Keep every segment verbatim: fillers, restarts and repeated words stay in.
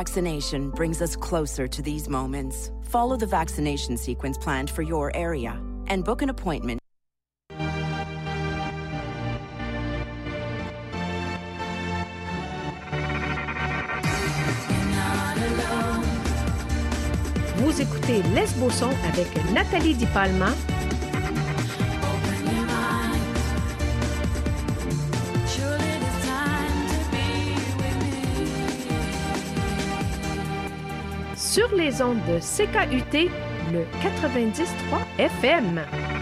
Vaccination brings us closer to these moments. Follow the vaccination sequence planned for your area and book an appointment. Vous écoutez Lesbo-son avec Nathalie Di Palma. Sur les ondes de C K U T, le quatre-vingt-dix point trois F M.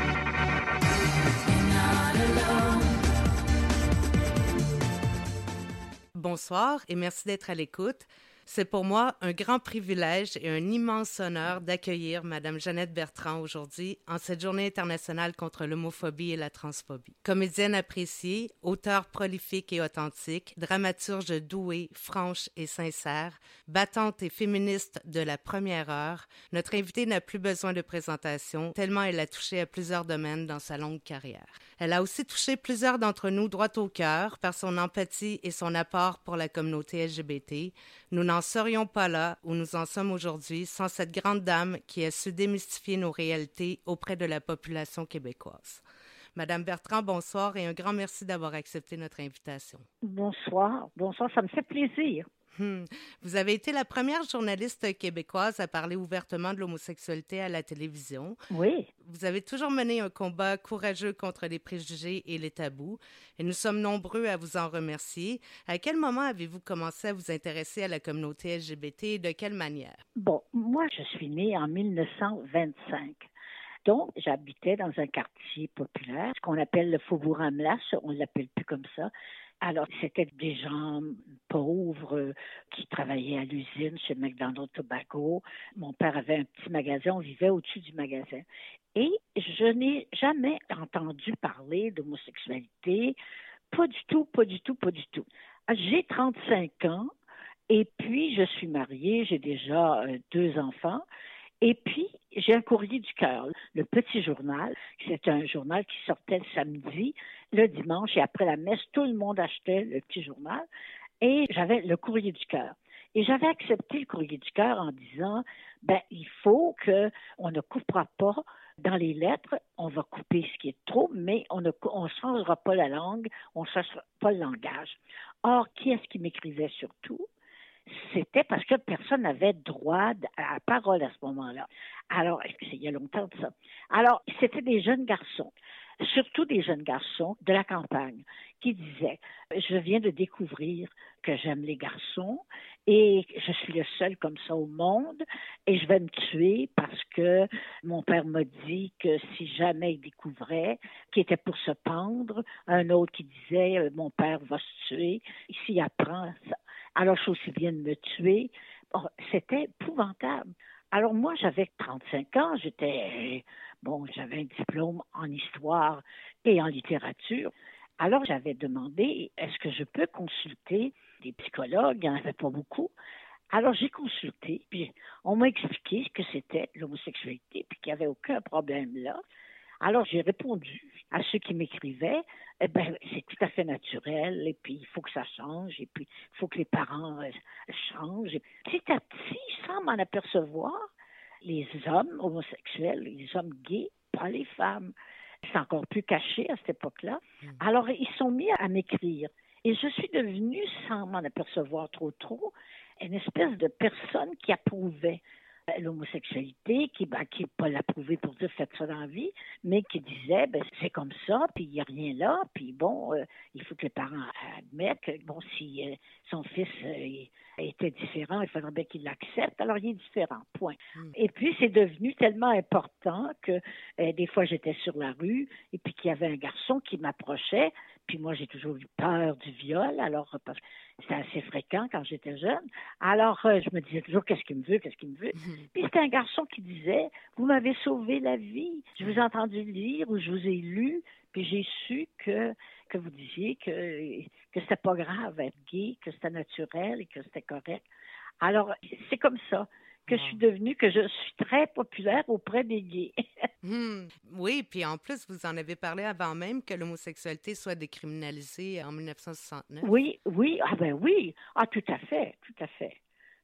Bonsoir et merci d'être à l'écoute. C'est pour moi un grand privilège et un immense honneur d'accueillir Madame Jeannette Bertrand aujourd'hui en cette journée internationale contre l'homophobie et la transphobie. Comédienne appréciée, auteure prolifique et authentique, dramaturge douée, franche et sincère, battante et féministe de la première heure, notre invitée n'a plus besoin de présentation tellement elle a touché à plusieurs domaines dans sa longue carrière. Elle a aussi touché plusieurs d'entre nous droit au cœur par son empathie et son apport pour la communauté L G B T. Nous n'en serions pas là où nous en sommes aujourd'hui sans cette grande dame qui a su démystifier nos réalités auprès de la population québécoise. Madame Bertrand, bonsoir et un grand merci d'avoir accepté notre invitation. Bonsoir, bonsoir, ça me fait plaisir. Hmm. Vous avez été la première journaliste québécoise à parler ouvertement de l'homosexualité à la télévision. Oui. Vous avez toujours mené un combat courageux contre les préjugés et les tabous, et nous sommes nombreux à vous en remercier. À quel moment avez-vous commencé à vous intéresser à la communauté L G B T et de quelle manière? Bon, moi, je suis née en dix-neuf cent vingt-cinq. Donc, j'habitais dans un quartier populaire, ce qu'on appelle le Faubourg Amelas, on ne l'appelle plus comme ça. Alors, c'était des gens pauvres euh, qui travaillaient à l'usine chez McDonald's Tobacco. Mon père avait un petit magasin, on vivait au-dessus du magasin. Et je n'ai jamais entendu parler d'homosexualité. Pas du tout, pas du tout, pas du tout. J'ai trente-cinq ans et puis je suis mariée, j'ai déjà euh, deux enfants. Et puis, j'ai un courrier du cœur, le Petit Journal. C'est un journal qui sortait le samedi, le dimanche, et après la messe, tout le monde achetait le Petit Journal. Et j'avais le courrier du cœur. Et j'avais accepté le courrier du cœur en disant, ben, il faut qu'on ne coupera pas dans les lettres, on va couper ce qui est trop, mais on ne on changera pas la langue, on ne changera pas le langage. Or, qui est-ce qui m'écrivait surtout? C'était parce que personne n'avait droit à la parole à ce moment-là. Alors, il y a longtemps de ça. Alors, c'était des jeunes garçons, surtout des jeunes garçons de la campagne, qui disaient « Je viens de découvrir que j'aime les garçons et je suis le seul comme ça au monde et je vais me tuer parce que mon père m'a dit que si jamais il découvrait qu'il était pour se pendre, un autre qui disait « Mon père va se tuer s'il apprend ça. » Alors, je suis aussi bien de me tuer. Bon, c'était épouvantable. Alors, moi, j'avais trente-cinq ans. J'étais, bon, j'avais un diplôme en histoire et en littérature. Alors, j'avais demandé, est-ce que je peux consulter des psychologues? Il n'y en avait pas beaucoup. Alors, j'ai consulté, puis on m'a expliqué ce que c'était l'homosexualité, puis qu'il n'y avait aucun problème là. Alors, j'ai répondu à ceux qui m'écrivaient, eh bien, c'est tout à fait naturel, et puis il faut que ça change, et puis il faut que les parents euh, changent. Et petit à petit, sans m'en apercevoir, les hommes homosexuels, les hommes gays, pas les femmes, c'est encore plus caché à cette époque-là. Mmh. Alors, ils sont mis à m'écrire. Et je suis devenue, sans m'en apercevoir trop trop, une espèce de personne qui approuvait l'homosexualité, qui ben, qui pas l'approuvé pour dire faites ça dans la vie, mais qui disait ben, c'est comme ça, puis il n'y a rien là, puis bon, euh, il faut que les parents admettent que bon, si euh, son fils euh, était différent, il faudrait bien qu'il l'accepte, alors il est différent, point. Mm. Et puis c'est devenu tellement important que euh, des fois j'étais sur la rue, et puis qu'il y avait un garçon qui m'approchait, puis moi j'ai toujours eu peur du viol, alors parce que c'était assez fréquent quand j'étais jeune. Alors, euh, je me disais toujours, qu'est-ce qu'il me veut, qu'est-ce qu'il me veut. Mm-hmm. Puis c'était un garçon qui disait, vous m'avez sauvé la vie. Je vous ai entendu lire ou je vous ai lu, puis j'ai su que, que vous disiez que, que c'était pas grave être gay, que c'était naturel et que c'était correct. Alors, c'est comme ça que je suis devenue, que je suis très populaire auprès des gays. Mmh. Oui, puis en plus, vous en avez parlé avant même que l'homosexualité soit décriminalisée en dix-neuf cent soixante-neuf. Oui, oui, ah ben oui, ah tout à fait, tout à fait,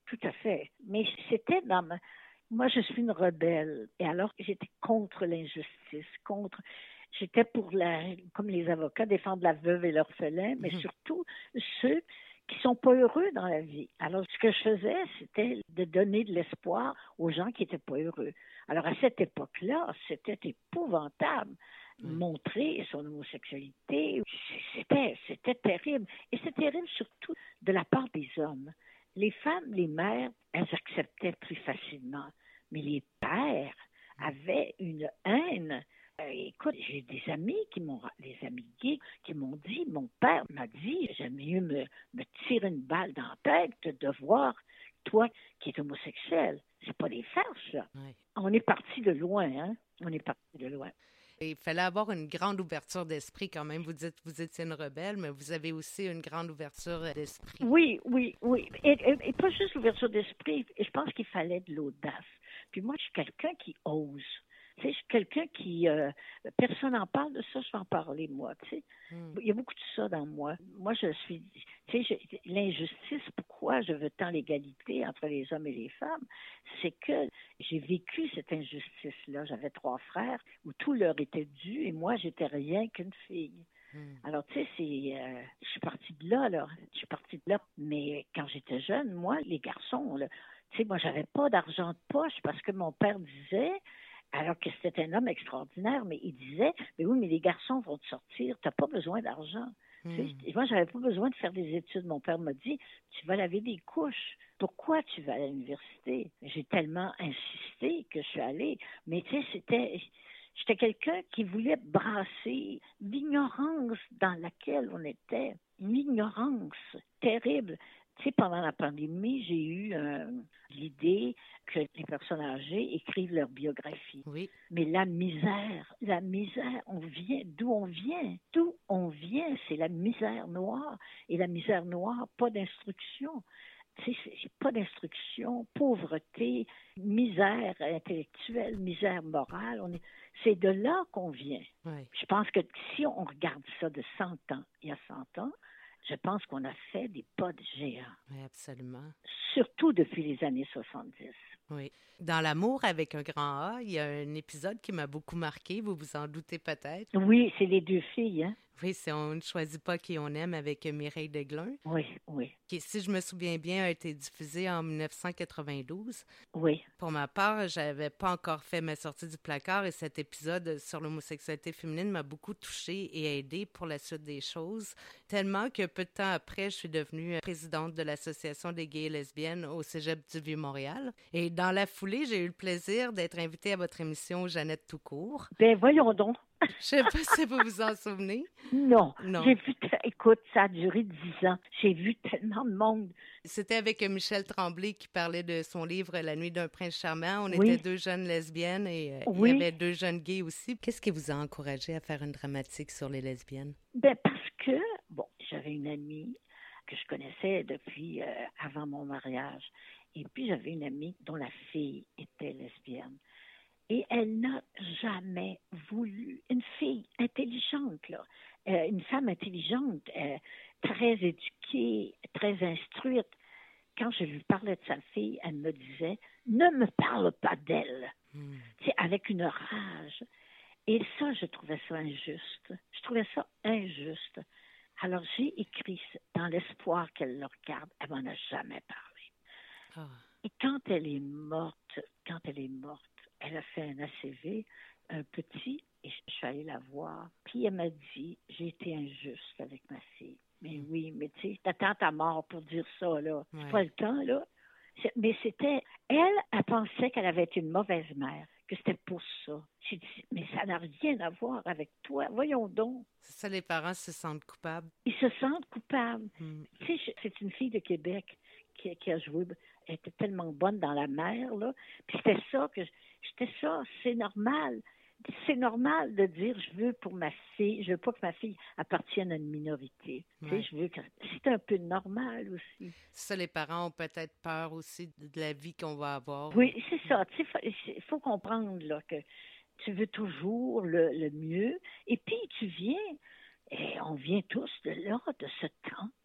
tout à fait. Mais c'était dans ma... Moi, je suis une rebelle. Et alors, j'étais contre l'injustice, contre... J'étais pour, la, comme les avocats, défendre la veuve et l'orphelin, mais mm-hmm. surtout ceux qui sont pas heureux dans la vie. Alors, ce que je faisais, c'était de donner de l'espoir aux gens qui étaient pas heureux. Alors, à cette époque-là, c'était épouvantable. Mm. Montrer son homosexualité, c'était, c'était terrible. Et c'est terrible surtout de la part des hommes. Les femmes, les mères, elles acceptaient plus facilement. Mais les pères avaient une haine. Euh, écoute, j'ai des amis qui m'ont, des amis gays qui m'ont dit, mon père m'a dit, j'aime mieux me, me tirer une balle dans la tête de voir toi qui es homosexuel. C'est pas des farces, là. Oui. On est parti de loin, hein? On est parti de loin. Il fallait avoir une grande ouverture d'esprit quand même. Vous dites que vous étiez une rebelle, mais vous avez aussi une grande ouverture d'esprit. Oui, oui, oui. Et, et, et pas juste l'ouverture d'esprit. Je pense qu'il fallait de l'audace. Puis moi, je suis quelqu'un qui ose. Tu sais, je suis quelqu'un qui... Euh, personne n'en parle de ça, je vais en parler, moi, tu sais. Mm. Il y a beaucoup de ça dans moi. Moi, je suis... Tu sais, je, l'injustice, pourquoi je veux tant l'égalité entre les hommes et les femmes, c'est que j'ai vécu cette injustice-là. J'avais trois frères où tout leur était dû et moi, j'étais rien qu'une fille. Mm. Alors, tu sais, c'est... Euh, je suis partie de là, là. Je suis partie de là. Mais quand j'étais jeune, moi, les garçons, là, tu sais, moi, j'avais pas d'argent de poche parce que mon père disait... Alors que c'était un homme extraordinaire, mais il disait, mais oui, mais les garçons vont te sortir, tu n'as pas besoin d'argent. Mm. Tu sais, et moi, je n'avais pas besoin de faire des études. Mon père m'a dit, tu vas laver des couches. Pourquoi tu vas à l'université? J'ai tellement insisté que je suis allée. Mais tu sais, c'était... J'étais quelqu'un qui voulait brasser l'ignorance dans laquelle on était. Une ignorance terrible. Tu sais, pendant la pandémie, j'ai eu euh, l'idée que les personnes âgées écrivent leur biographie. Oui. Mais la misère, la misère, on vient, d'où on vient, d'où on vient, c'est la misère noire. Et la misère noire, pas d'instruction. Tu sais, c'est pas d'instruction, pauvreté, misère intellectuelle, misère morale. On est, c'est de là qu'on vient. Oui. Je pense que si on regarde ça de cent ans, il y a cent ans, je pense qu'on a fait des pas de géant. Oui, absolument. Surtout depuis les années soixante-dix. Oui. Dans L'amour avec un grand A, il y a un épisode qui m'a beaucoup marqué, vous vous en doutez peut-être. Oui, c'est les deux filles, hein? Oui, c'est On ne choisit pas qui on aime avec Mireille Desglin. Oui, oui. Qui, si je me souviens bien, a été diffusé en dix-neuf cent quatre-vingt-douze. Oui. Pour ma part, je n'avais pas encore fait ma sortie du placard et cet épisode sur l'homosexualité féminine m'a beaucoup touchée et aidée pour la suite des choses. Tellement que peu de temps après, je suis devenue présidente de l'Association des gays et lesbiennes au Cégep du Vieux-Montréal. Et dans la foulée, j'ai eu le plaisir d'être invitée à votre émission Jeannette Toucourt. Ben voyons donc. Je sais pas si vous vous en souvenez. Non. Non. J'ai vu, t- écoute, ça a duré dix ans. J'ai vu tellement de monde. C'était avec Michel Tremblay qui parlait de son livre La nuit d'un prince charmant. On oui. était deux jeunes lesbiennes et euh, oui. il y avait deux jeunes gays aussi. Qu'est-ce qui vous a encouragé à faire une dramatique sur les lesbiennes? Ben parce que, bon, j'avais une amie que je connaissais depuis euh, avant mon mariage. Et puis, j'avais une amie dont la fille était lesbienne. Et elle n'a jamais voulu, une fille intelligente, là, euh, une femme intelligente, euh, très éduquée, très instruite. Quand je lui parlais de sa fille, elle me disait, ne me parle pas d'elle. Mm. C'est avec une rage. Et ça, je trouvais ça injuste. Je trouvais ça injuste. Alors, j'ai écrit dans l'espoir qu'elle le regarde. Elle m'en a jamais parlé. Oh. Et quand elle est morte, quand elle est morte, elle a fait un A C V, un petit, et je suis allée la voir. Puis elle m'a dit, j'ai été injuste avec ma fille. Mais oui, mais tu sais, t'attends ta mort pour dire ça, là. Ouais. C'est pas le temps, là. C'est, mais c'était... Elle, elle pensait qu'elle avait été une mauvaise mère, que c'était pour ça. J'ai dit, mais ça n'a rien à voir avec toi. Voyons donc. C'est ça, les parents se sentent coupables. Ils se sentent coupables. Mm. Tu sais, c'est une fille de Québec qui, qui a joué... Elle était tellement bonne dans la mer, là. Puis c'était ça que... C'était ça, c'est normal. C'est normal de dire, je veux pour ma fille, je veux pas que ma fille appartienne à une minorité. Ouais. Tu sais, je veux que... C'est un peu normal aussi. Ça, les parents ont peut-être peur aussi de la vie qu'on va avoir. Oui, c'est ça. Tu sais, il faut comprendre, là, que tu veux toujours le, le mieux. Et puis, tu viens, et on vient tous de là, de ce temps,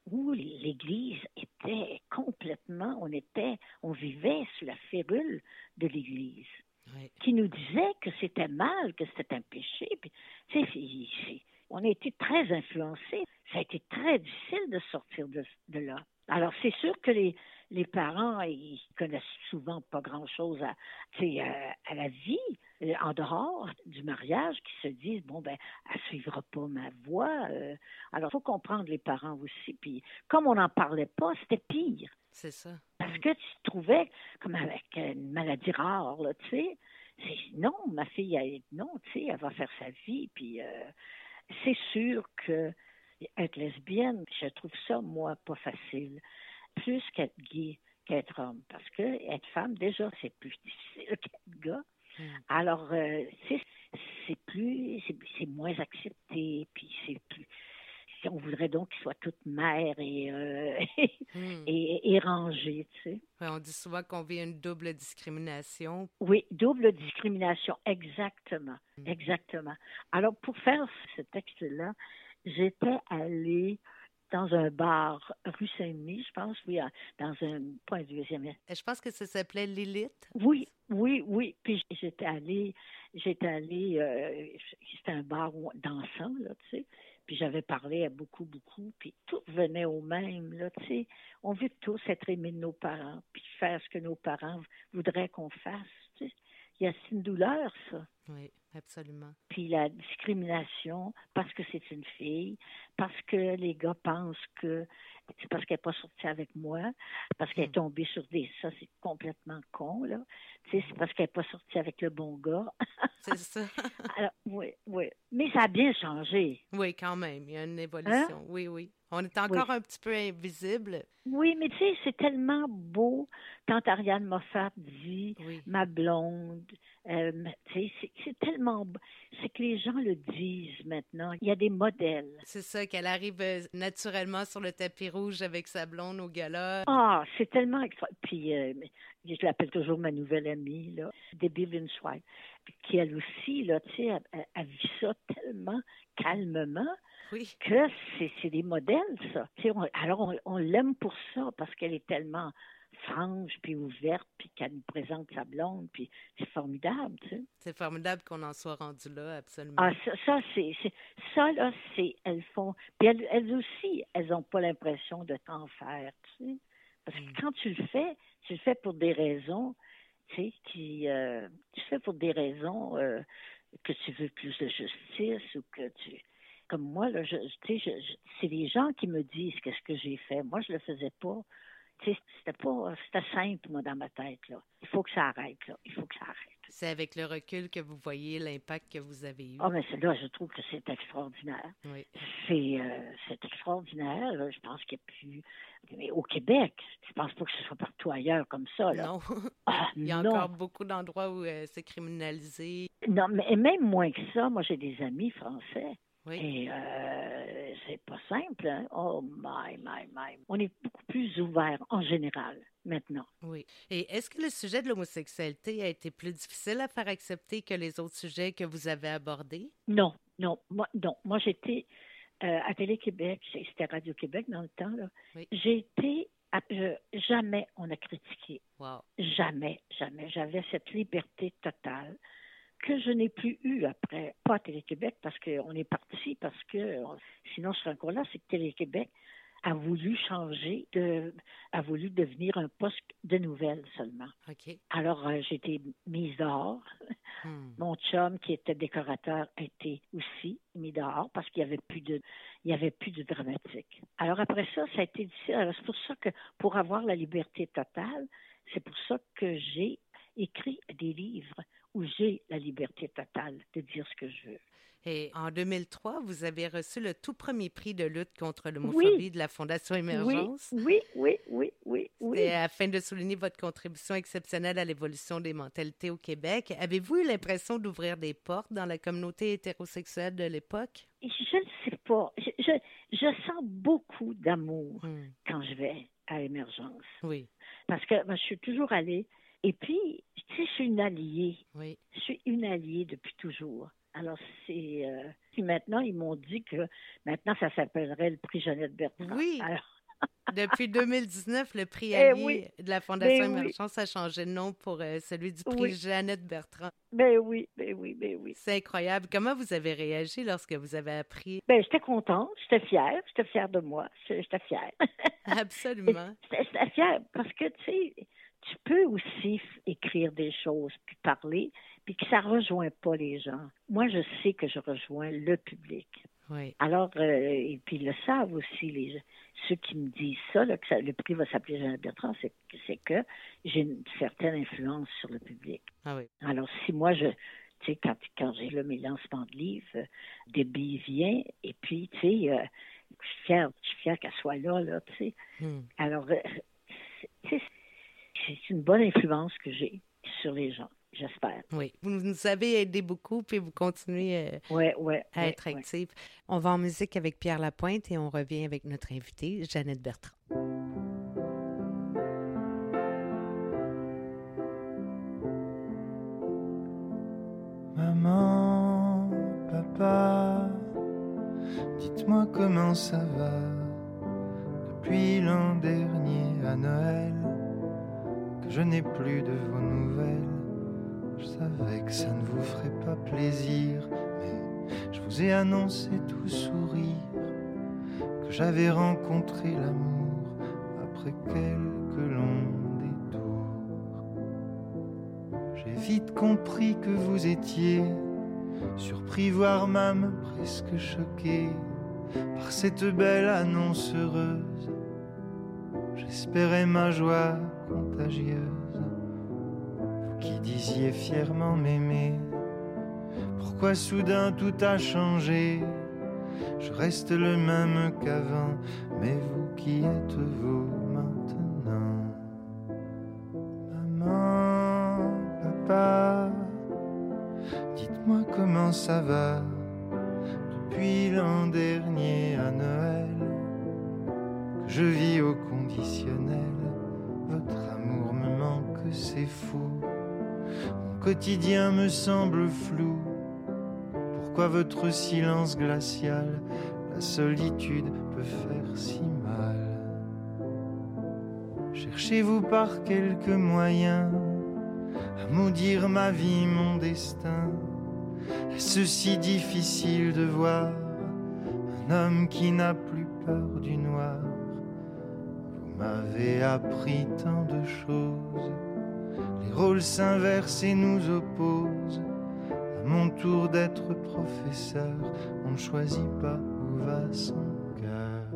où l'Église était complètement, on était, on vivait sous la férule de l'Église, oui. qui nous disait que c'était mal, que c'était un péché. Puis, tu sais, c'est, c'est, on a été très influencés. Ça a été très difficile de sortir de, de là. Alors, c'est sûr que les, les parents, ils connaissent souvent pas grand-chose à, à, à la vie, en dehors du mariage, qui se disent, bon, ben, elle ne suivra pas ma voie. Euh, alors, il faut comprendre les parents aussi. Puis, comme on n'en parlait pas, c'était pire. C'est ça. Parce que tu te trouvais comme avec une maladie rare, là, tu sais. C'est, non, ma fille, elle, non, tu sais, elle va faire sa vie. Puis, euh, c'est sûr que être lesbienne, je trouve ça, moi, pas facile. Plus qu'être gay, qu'être homme. Parce que être femme, déjà, c'est plus difficile qu'être gars. Mm. Alors, euh, c'est, c'est plus, c'est, c'est moins accepté, puis c'est plus... On voudrait donc qu'il soit toute mère et, euh, mm. et, et rangée, tu sais. Ouais, on dit souvent qu'on vit une double discrimination. Oui, double discrimination, exactement, mm. exactement. Alors, pour faire ce texte-là, j'étais allée dans un bar rue Saint-Denis, je pense, oui, dans un, pas un deuxième. Je pense que ça s'appelait Lilith. Oui, oui, oui. Puis j'étais allée, j'étais allée, euh, c'était un bar dansant, là, tu sais. Puis j'avais parlé à beaucoup, beaucoup, puis tout venait au même, là, tu sais. On veut tous être aimés de nos parents, puis faire ce que nos parents voudraient qu'on fasse, tu sais. Il y a une douleur, ça. Oui, absolument. Puis la discrimination, parce que c'est une fille, parce que les gars pensent que c'est parce qu'elle n'est pas sortie avec moi, parce qu'elle est tombée sur des... Ça, c'est complètement con, là. Tu sais, c'est parce qu'elle n'est pas sortie avec le bon gars. C'est ça. Alors, oui, oui. Mais ça a bien changé. Oui, quand même. Il y a une évolution. Hein? Oui, oui. On est encore oui. un petit peu invisible. Oui, mais tu sais, c'est tellement beau quand Ariane Moffat dit oui. « ma blonde euh, ». Tu sais, c'est, c'est tellement beau. C'est que les gens le disent maintenant. Il y a des modèles. C'est ça, qu'elle arrive naturellement sur le tapis rouge avec sa blonde au gala. Ah, c'est tellement extra. Puis, euh, je l'appelle toujours ma nouvelle amie, là, Debbie Winswhite, qui elle aussi, là, tu sais, elle, elle, elle vit ça tellement calmement. Oui. Que c'est, c'est des modèles, ça. On, alors, on, on l'aime pour ça, parce qu'elle est tellement franche, puis ouverte, puis qu'elle nous présente sa blonde, puis c'est formidable, tu sais. C'est formidable qu'on en soit rendu là, absolument. Ah, ça, ça c'est, c'est... Ça, là, c'est... Elles font... Puis elles, elles aussi, elles n'ont pas l'impression de t'en faire, tu sais. Parce que mm. quand tu le fais, tu le fais pour des raisons, tu sais, qui... Euh, tu le fais pour des raisons euh, que tu veux plus de justice, ou que tu... Comme moi, là, je, je, je, c'est les gens qui me disent qu'est-ce que j'ai fait. Moi, je le faisais pas. Tu sais, c'était pas, c'était simple, moi, dans ma tête, là. Il faut que ça arrête, là. Il faut que ça arrête. C'est avec le recul que vous voyez l'impact que vous avez eu. Ah, mais là, je trouve que c'est extraordinaire. Oui. C'est, euh, c'est extraordinaire. Là. Je pense qu'il n'y a plus... Mais au Québec, je pense pas que ce soit partout ailleurs comme ça, là. Non. Ah, Il y a non. encore beaucoup d'endroits où euh, c'est criminalisé. Non, mais même moins que ça, moi, j'ai des amis français. Oui. Et euh, c'est pas simple, hein? Oh my, my, my. On est beaucoup plus ouvert en général maintenant. Oui. Et est-ce que le sujet de l'homosexualité a été plus difficile à faire accepter que les autres sujets que vous avez abordés? Non, non. Moi, non. Moi j'étais euh, à Télé-Québec, c'était Radio-Québec dans le temps, là. Oui. J'ai été... À, je, jamais on a critiqué. Wow. Jamais, jamais. J'avais cette liberté totale que je n'ai plus eu après, pas à Télé-Québec, parce qu'on est parti, parce que sinon je serais encore là, c'est que Télé-Québec a voulu changer, de, a voulu devenir un poste de nouvelles seulement. Okay. Alors, euh, j'ai été mise dehors. Hmm. Mon chum, qui était décorateur, a été aussi mis dehors parce qu'il n'y avait plus de, il y avait plus de dramatique. Alors après ça, ça a été difficile. Alors c'est pour ça que, pour avoir la liberté totale, c'est pour ça que j'ai écrit des livres où j'ai la liberté totale de dire ce que je veux. Et en deux mille trois, vous avez reçu le tout premier prix de lutte contre l'homophobie oui. de la Fondation Émergence. Oui, oui, oui, oui, oui. C'était afin de souligner votre contribution exceptionnelle à l'évolution des mentalités au Québec. Avez-vous eu l'impression d'ouvrir des portes dans la communauté hétérosexuelle de l'époque? Je ne sais pas. Je, je, je sens beaucoup d'amour hmm. quand je vais à Émergence. Oui. Parce que moi, je suis toujours allée. Et puis, tu sais, je suis une alliée. Oui. Je suis une alliée depuis toujours. Alors, c'est... Euh, puis maintenant, ils m'ont dit que maintenant, ça s'appellerait le prix Jeannette Bertrand. Oui. Alors... Depuis deux mille dix-neuf, le prix Eh Allier oui. de la Fondation Ben Émergence a changé de nom pour euh, celui du prix oui. Jeannette Bertrand. Ben oui, ben oui, ben oui. C'est incroyable. Comment vous avez réagi lorsque vous avez appris? Ben, j'étais contente, j'étais fière, j'étais fière de moi, j'étais fière. Absolument. J'étais, j'étais fière parce que, tu sais, tu peux aussi écrire des choses, puis parler, puis que ça ne rejoint pas les gens. Moi, je sais que je rejoins le public. Oui. Alors, euh, et puis ils le savent aussi, les, ceux qui me disent ça, là, que ça, le prix va s'appeler Jeannette Bertrand, c'est, c'est que j'ai une certaine influence sur le public. Ah oui. Alors, si moi, je, tu sais, quand, quand j'ai là mes lancements de livres, euh, Debbie vient, et puis, tu sais, euh, je suis fière, je suis fière qu'elle soit là, là, tu sais. Hmm. Alors, euh, c'est, c'est une bonne influence que j'ai sur les gens. J'espère. Oui. Vous nous avez aidé beaucoup, puis vous continuez euh, ouais, ouais, à ouais, être active. Ouais. On va en musique avec Pierre Lapointe et on revient avec notre invitée, Jeannette Bertrand. Maman, papa, dites-moi comment ça va. Depuis l'an dernier à Noël, que je n'ai plus de vos nouvelles. Je savais que ça ne vous ferait pas plaisir, mais je vous ai annoncé tout sourire que j'avais rencontré l'amour après quelques longs détours. J'ai vite compris que vous étiez surpris, voire même presque choqué par cette belle annonce heureuse. J'espérais ma joie contagieuse. Qui disiez fièrement m'aimer, pourquoi soudain tout a changé? Je reste le même qu'avant, mais vous qui êtes-vous maintenant? Maman, papa, dites-moi comment ça va. Depuis l'an dernier à Noël, que je vis au conditionnel. Votre amour me manque, c'est fou. Mon quotidien me semble flou. Pourquoi votre silence glacial, la solitude peut faire si mal? Cherchez-vous par quelques moyens à maudire ma vie, mon destin? Est-ce si difficile de voir un homme qui n'a plus peur du noir? Vous m'avez appris tant de choses. Les rôles s'inversent et nous opposent. À mon tour d'être professeur, on ne choisit pas où va son cœur.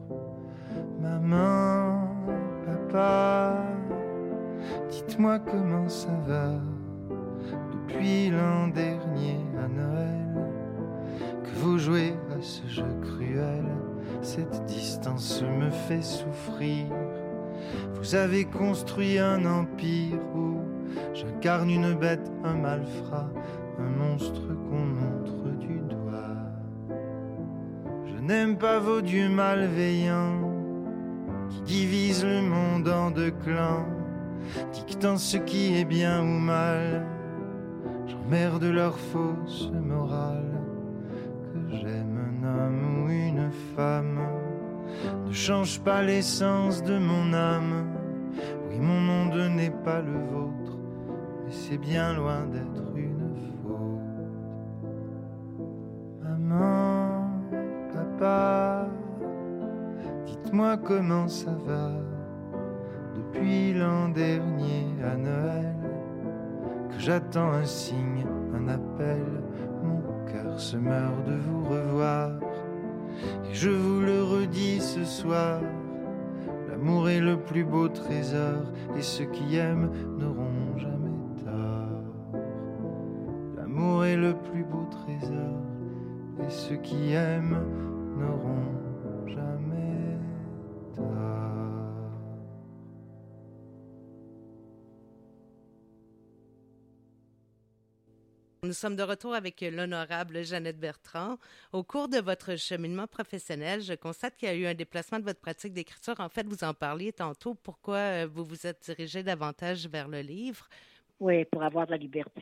Maman, papa, dites-moi comment ça va. Depuis l'an dernier à Noël, que vous jouez à ce jeu cruel. Cette distance me fait souffrir. Vous avez construit un empire où j'incarne une bête, un malfrat, un monstre qu'on montre du doigt. Je n'aime pas vos dieux malveillants qui divisent le monde en deux clans, dictant ce qui est bien ou mal. J'emmerde leur fausse morale. Que j'aime un homme ou une femme ne change pas l'essence de mon âme. Oui, mon monde n'est pas le vôtre, mais c'est bien loin d'être une faute. Maman, papa, dites-moi comment ça va. Depuis l'an dernier à Noël, que j'attends un signe, un appel. Mon cœur se meurt de vous revoir. Et je vous le redis ce soir, l'amour est le plus beau trésor, et ceux qui aiment n'auront jamais tort. L'amour est le plus beau trésor, et ceux qui aiment n'auront jamais tort. Nous sommes de retour avec l'honorable Jeannette Bertrand. Au cours de votre cheminement professionnel, je constate qu'il y a eu un déplacement de votre pratique d'écriture. En fait, vous en parliez tantôt. Pourquoi vous vous êtes dirigée davantage vers le livre? Oui, pour avoir de la liberté.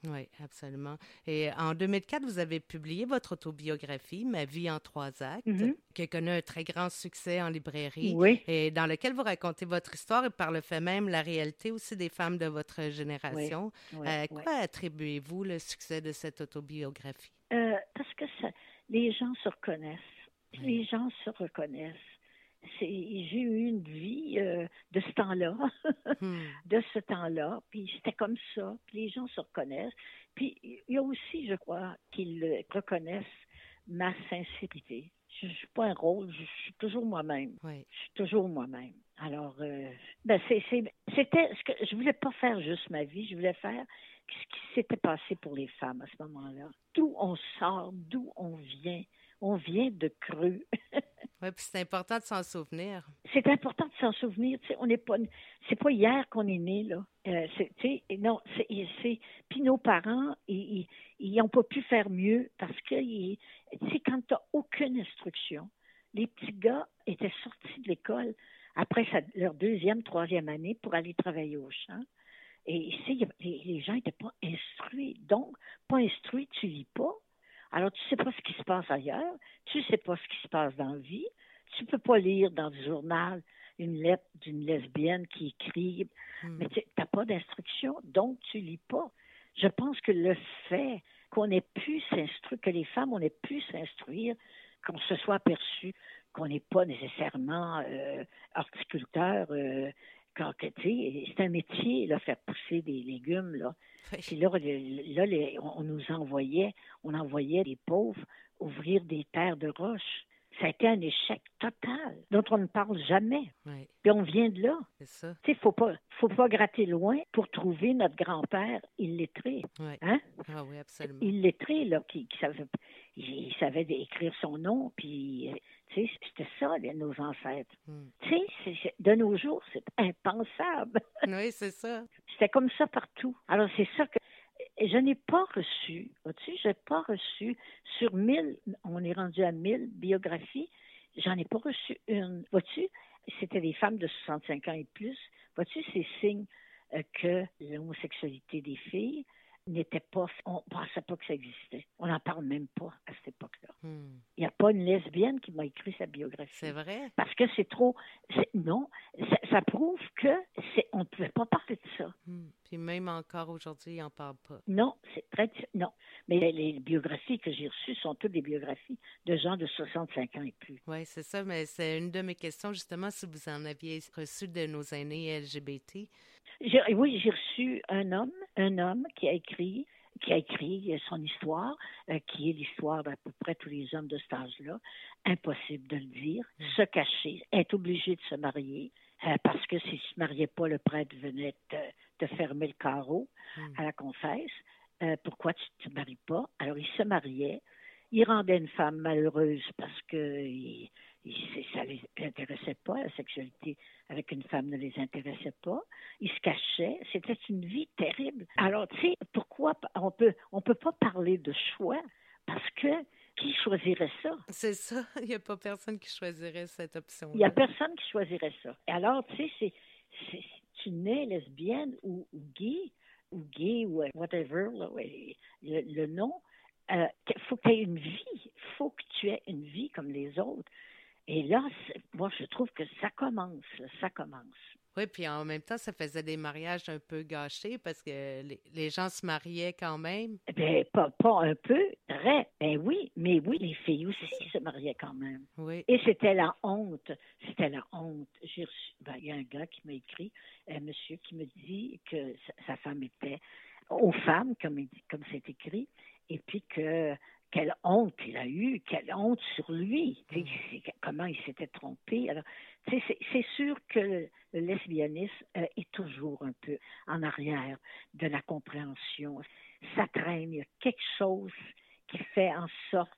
Oui, absolument. Et en deux mille quatre, vous avez publié votre autobiographie, Ma vie en trois actes, Mm-hmm. qui a connu un très grand succès en librairie, Oui. et dans lequel vous racontez votre histoire et par le fait même la réalité aussi des femmes de votre génération. Oui, oui, À oui. quoi attribuez-vous le succès de cette autobiographie? Euh, parce que ça, les gens se reconnaissent. Oui. Les gens se reconnaissent. C'est, j'ai eu une vie euh, de ce temps-là, Hmm. de ce temps-là, puis c'était comme ça, puis les gens se reconnaissent. Puis il y a aussi, je crois, qu'ils reconnaissent ma sincérité. Je ne suis pas un rôle, je suis toujours moi-même. Oui. Je suis toujours moi-même. Alors, euh, ben c'est, c'est, c'était ce que je voulais pas faire juste ma vie, je voulais faire ce qui s'était passé pour les femmes à ce moment-là. D'où on sort, d'où on vient. On vient de creux. Oui, puis c'est important de s'en souvenir. C'est important de s'en souvenir. Tu sais, on n'est pas, c'est pas hier qu'on est né là. Euh, c'est, tu sais, non, c'est, c'est. Puis nos parents, ils, ils ont pas pu faire mieux parce que, ils, tu sais, quand t'as aucune instruction, les petits gars étaient sortis de l'école après sa, leur deuxième, troisième année pour aller travailler au champ. Et ici, les, les gens n'étaient pas instruits. Donc, pas instruits, tu lis pas. Alors, tu sais pas ce qui se passe ailleurs, tu sais pas ce qui se passe dans la vie, tu peux pas lire dans le journal une lettre d'une lesbienne qui écrit, Hmm. mais tu n'as pas d'instruction, donc tu lis pas. Je pense que le fait qu'on ait pu s'instruire, que les femmes, on ait pu s'instruire, qu'on se soit aperçu qu'on n'est pas nécessairement euh, horticulteur, euh, quand, tu sais, c'est un métier, là, faire pousser des légumes, là. Puis là, le- là les- on on nous envoyait, on envoyait des pauvres ouvrir des terres de roche. Ça a été un échec total, dont on ne parle jamais. Oui, Puis on vient de là. c'est ça. Tu sais, faut pas, faut pas gratter loin pour trouver notre grand-père illettré. Oui. Hein? Ah oui, absolument. Illettré, là, qui, qui savait, il, il savait écrire son nom, puis, euh, tu sais, c'était ça, les- nos ancêtres. Hmm. Tu sais, c'est- c'est- de nos jours, c'est impensable. Oui, c'est ça. C'était comme ça partout. Alors, c'est ça que je n'ai pas reçu, vois-tu, je n'ai pas reçu sur mille, on est rendu à mille biographies, j'en ai pas reçu une. Vois-tu, c'était des femmes de soixante-cinq ans et plus. Vois-tu, c'est signe euh, que l'homosexualité des filles n'était pas, on pensait pas que ça existait. On n'en parle même pas à cette époque-là. Hmm. Il n'y a pas une lesbienne qui m'a écrit sa biographie. C'est vrai? Parce que c'est trop, c'est- non, ça, ça prouve que c'est, on ne pouvait pas parler de ça. Hmm. Puis même encore aujourd'hui, ils n'en parlent pas. Non, c'est très diffi- non. Mais les, les biographies que j'ai reçues sont toutes des biographies de gens de soixante-cinq ans et plus. Oui, c'est ça, mais c'est une de mes questions, justement, si vous en aviez reçu de nos aînés L G B T. J'ai- oui, j'ai reçu un homme, un homme qui a écrit, qui a écrit son histoire, euh, qui est l'histoire d'à peu près tous les hommes de cet âge-là. Impossible de le dire. Mm. Se cacher, être obligé de se marier, euh, parce que s'il se mariait pas, le prêtre venait te, te fermer le carreau Mm. à la confesse. Euh, pourquoi tu ne te maries pas? Alors, il se mariait. Il rendait une femme malheureuse parce que il, il- ça ne les intéressait pas, la sexualité avec une femme ne les intéressait pas. Il se cachait. C'était une vie terrible. Alors, tu sais, pourquoi on peut, on peut pas parler de choix? Parce que qui choisirait ça? C'est ça, il n'y a pas personne qui choisirait cette option. Il n'y a personne qui choisirait ça. Et alors, tu sais, c'est, c'est, si tu nais lesbienne ou, ou gay, ou gay, ou whatever, là, ouais, le, le nom, il faut que tu aies une vie. Il faut que tu aies une vie comme les autres. Et là, c'est, moi, je trouve que ça commence, là, ça commence. Oui, puis en même temps, ça faisait des mariages un peu gâchés parce que les, les gens se mariaient quand même. Ben, pas, pas un peu, très. Ben oui, mais oui, les filles aussi se mariaient quand même. Oui. Et c'était la honte. C'était la honte. J'ai reçu, ben, il y a un gars qui m'a écrit, un monsieur qui me dit que sa, sa femme était aux femmes, comme, il dit, comme c'est écrit, et puis que quelle honte il a eu, quelle honte sur lui, tu sais, c'est- comment il s'était trompé. Alors, tu sais, c'est, c'est sûr que le, le lesbianisme euh, est toujours un peu en arrière de la compréhension. Ça traîne, il y a quelque chose qui fait en sorte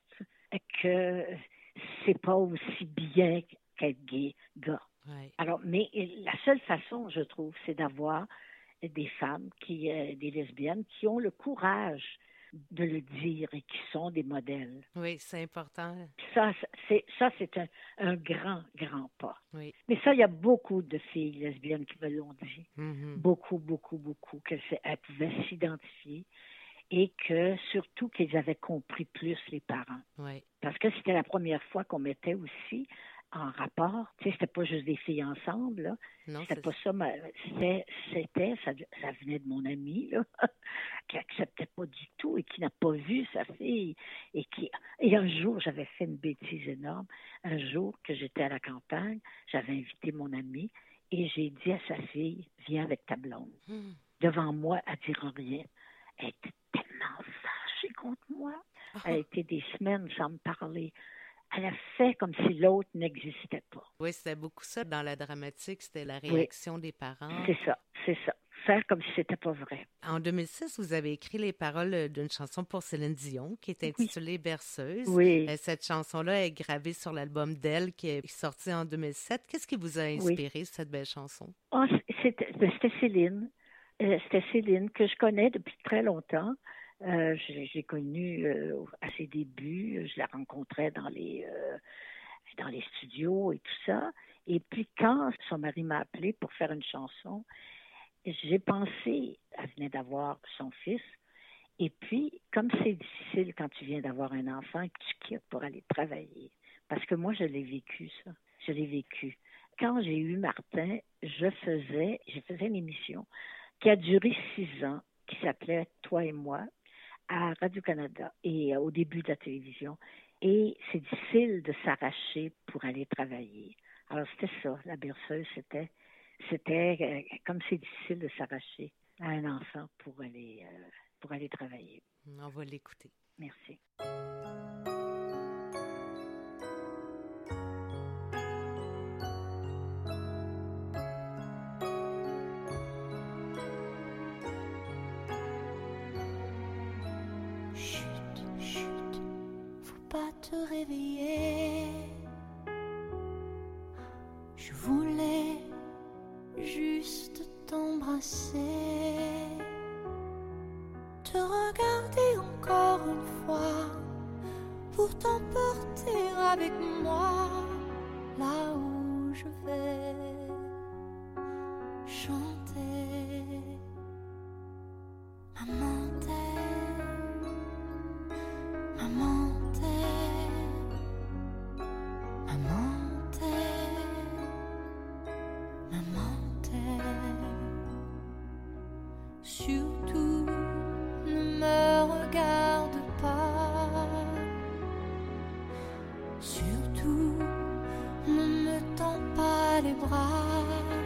que c'est pas aussi bien qu'être gay, gars. Oui. Alors, mais la seule façon, je trouve, c'est d'avoir des femmes, qui, euh, des lesbiennes, qui ont le courage de le dire et qui sont des modèles. Oui, c'est important. Ça, c'est, ça, c'est un, un grand, grand pas. Oui. Mais ça, il y a beaucoup de filles lesbiennes qui me l'ont dit. Mhm. Beaucoup, beaucoup, beaucoup, qu'elles elles pouvaient s'identifier et que surtout qu'ils avaient compris plus les parents. Oui. Parce que c'était la première fois qu'on mettait aussi en rapport. Tu sais, c'était pas juste des filles ensemble, là. Non, c'était c'est pas ça. Mais c'était, c'était ça, ça venait de mon ami, là, qui acceptait pas du tout et qui n'a pas vu sa fille. Et qui et un jour, j'avais fait une bêtise énorme. Un jour que j'étais à la campagne, j'avais invité mon ami et j'ai dit à sa fille, viens avec ta blonde. Hmm. Devant moi, elle ne dira rien. Elle était tellement fâchée contre moi. Elle a été des semaines sans me parler. Elle a fait comme si l'autre n'existait pas. Oui, c'était beaucoup ça dans la dramatique, c'était la réaction oui. des parents. C'est ça, c'est ça. Faire comme si c'était pas vrai. En deux mille six, vous avez écrit les paroles d'une chanson pour Céline Dion qui est intitulée oui. Berceuse. Oui. Cette chanson-là est gravée sur l'album d'elle qui est sorti en deux mille sept. Qu'est-ce qui vous a inspiré, oui. cette belle chanson? Oh, c'était, c'était Céline. Euh, c'était Céline que je connais depuis très longtemps. Euh, je, je l'ai connue euh, à ses débuts. Je la rencontrais dans les, euh, dans les studios et tout ça. Et puis quand son mari m'a appelé pour faire une chanson, j'ai pensé, elle venait d'avoir son fils. Et puis, comme c'est difficile quand tu viens d'avoir un enfant et que tu quittes pour aller travailler, parce que moi, je l'ai vécu, ça. Je l'ai vécu. Quand j'ai eu Martin, je faisais, je faisais une émission qui a duré six ans, qui s'appelait « Toi et moi », à Radio-Canada et au début de la télévision. Et c'est difficile de s'arracher pour aller travailler. Alors, c'était ça, la berceuse, c'était, c'était euh, comme c'est difficile de s'arracher à un enfant pour aller, euh, pour aller travailler. On va l'écouter. Merci. Te réveiller, je voulais juste t'embrasser, te regarder encore une fois, pour t'emporter avec moi là où je vais chanter. Maman t'aime, maman surtout ne me regarde pas, surtout ne me tends pas les bras,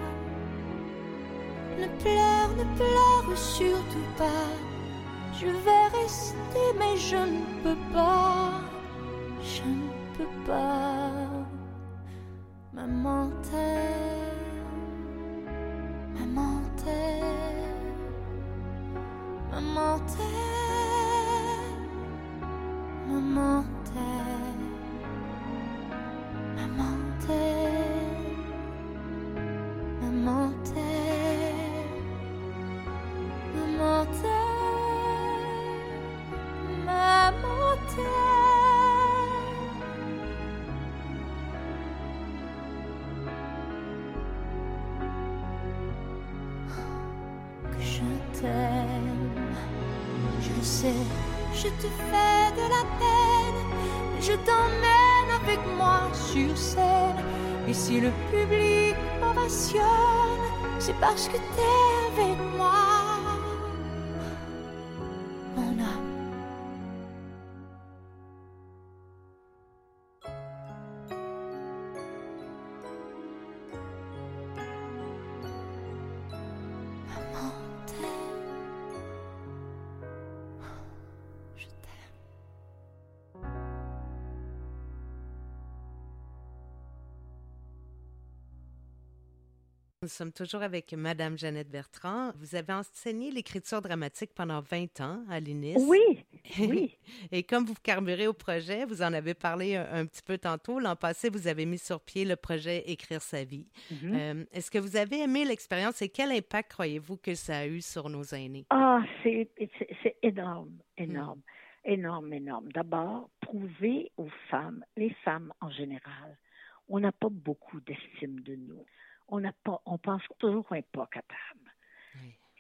ne pleure, ne pleure surtout pas, je vais rester mais je ne peux pas, je ne peux pas, maman t'aime, maman t'aime. Maman t'aime, maman t'aime, maman t'aime, maman t'aime, maman t'aime, maman t'aime. Que je t'aime. Je le sais, je te fais de la peine, mais je t'emmène avec moi sur scène. Et si le public m'ovationne, c'est parce que t'es avec moi, mon âme. Maman t'aime. Je t'aime. Nous sommes toujours avec Madame Jeannette Bertrand. Vous avez enseigné l'écriture dramatique pendant vingt ans à l'I N I S. Oui, oui. Et comme vous carburez au projet, vous en avez parlé un, un petit peu tantôt. L'an passé, vous avez mis sur pied le projet Écrire sa vie. Mm-hmm. Euh, est-ce que vous avez aimé l'expérience et quel impact croyez-vous que ça a eu sur nos aînés? Ah, c'est, c'est, c'est énorme, énorme, mm. énorme, énorme. D'abord, prouver aux femmes, les femmes en général, on n'a pas beaucoup d'estime de nous. On n'a pas, on pense toujours qu'on n'est pas capable. Oui. Je suis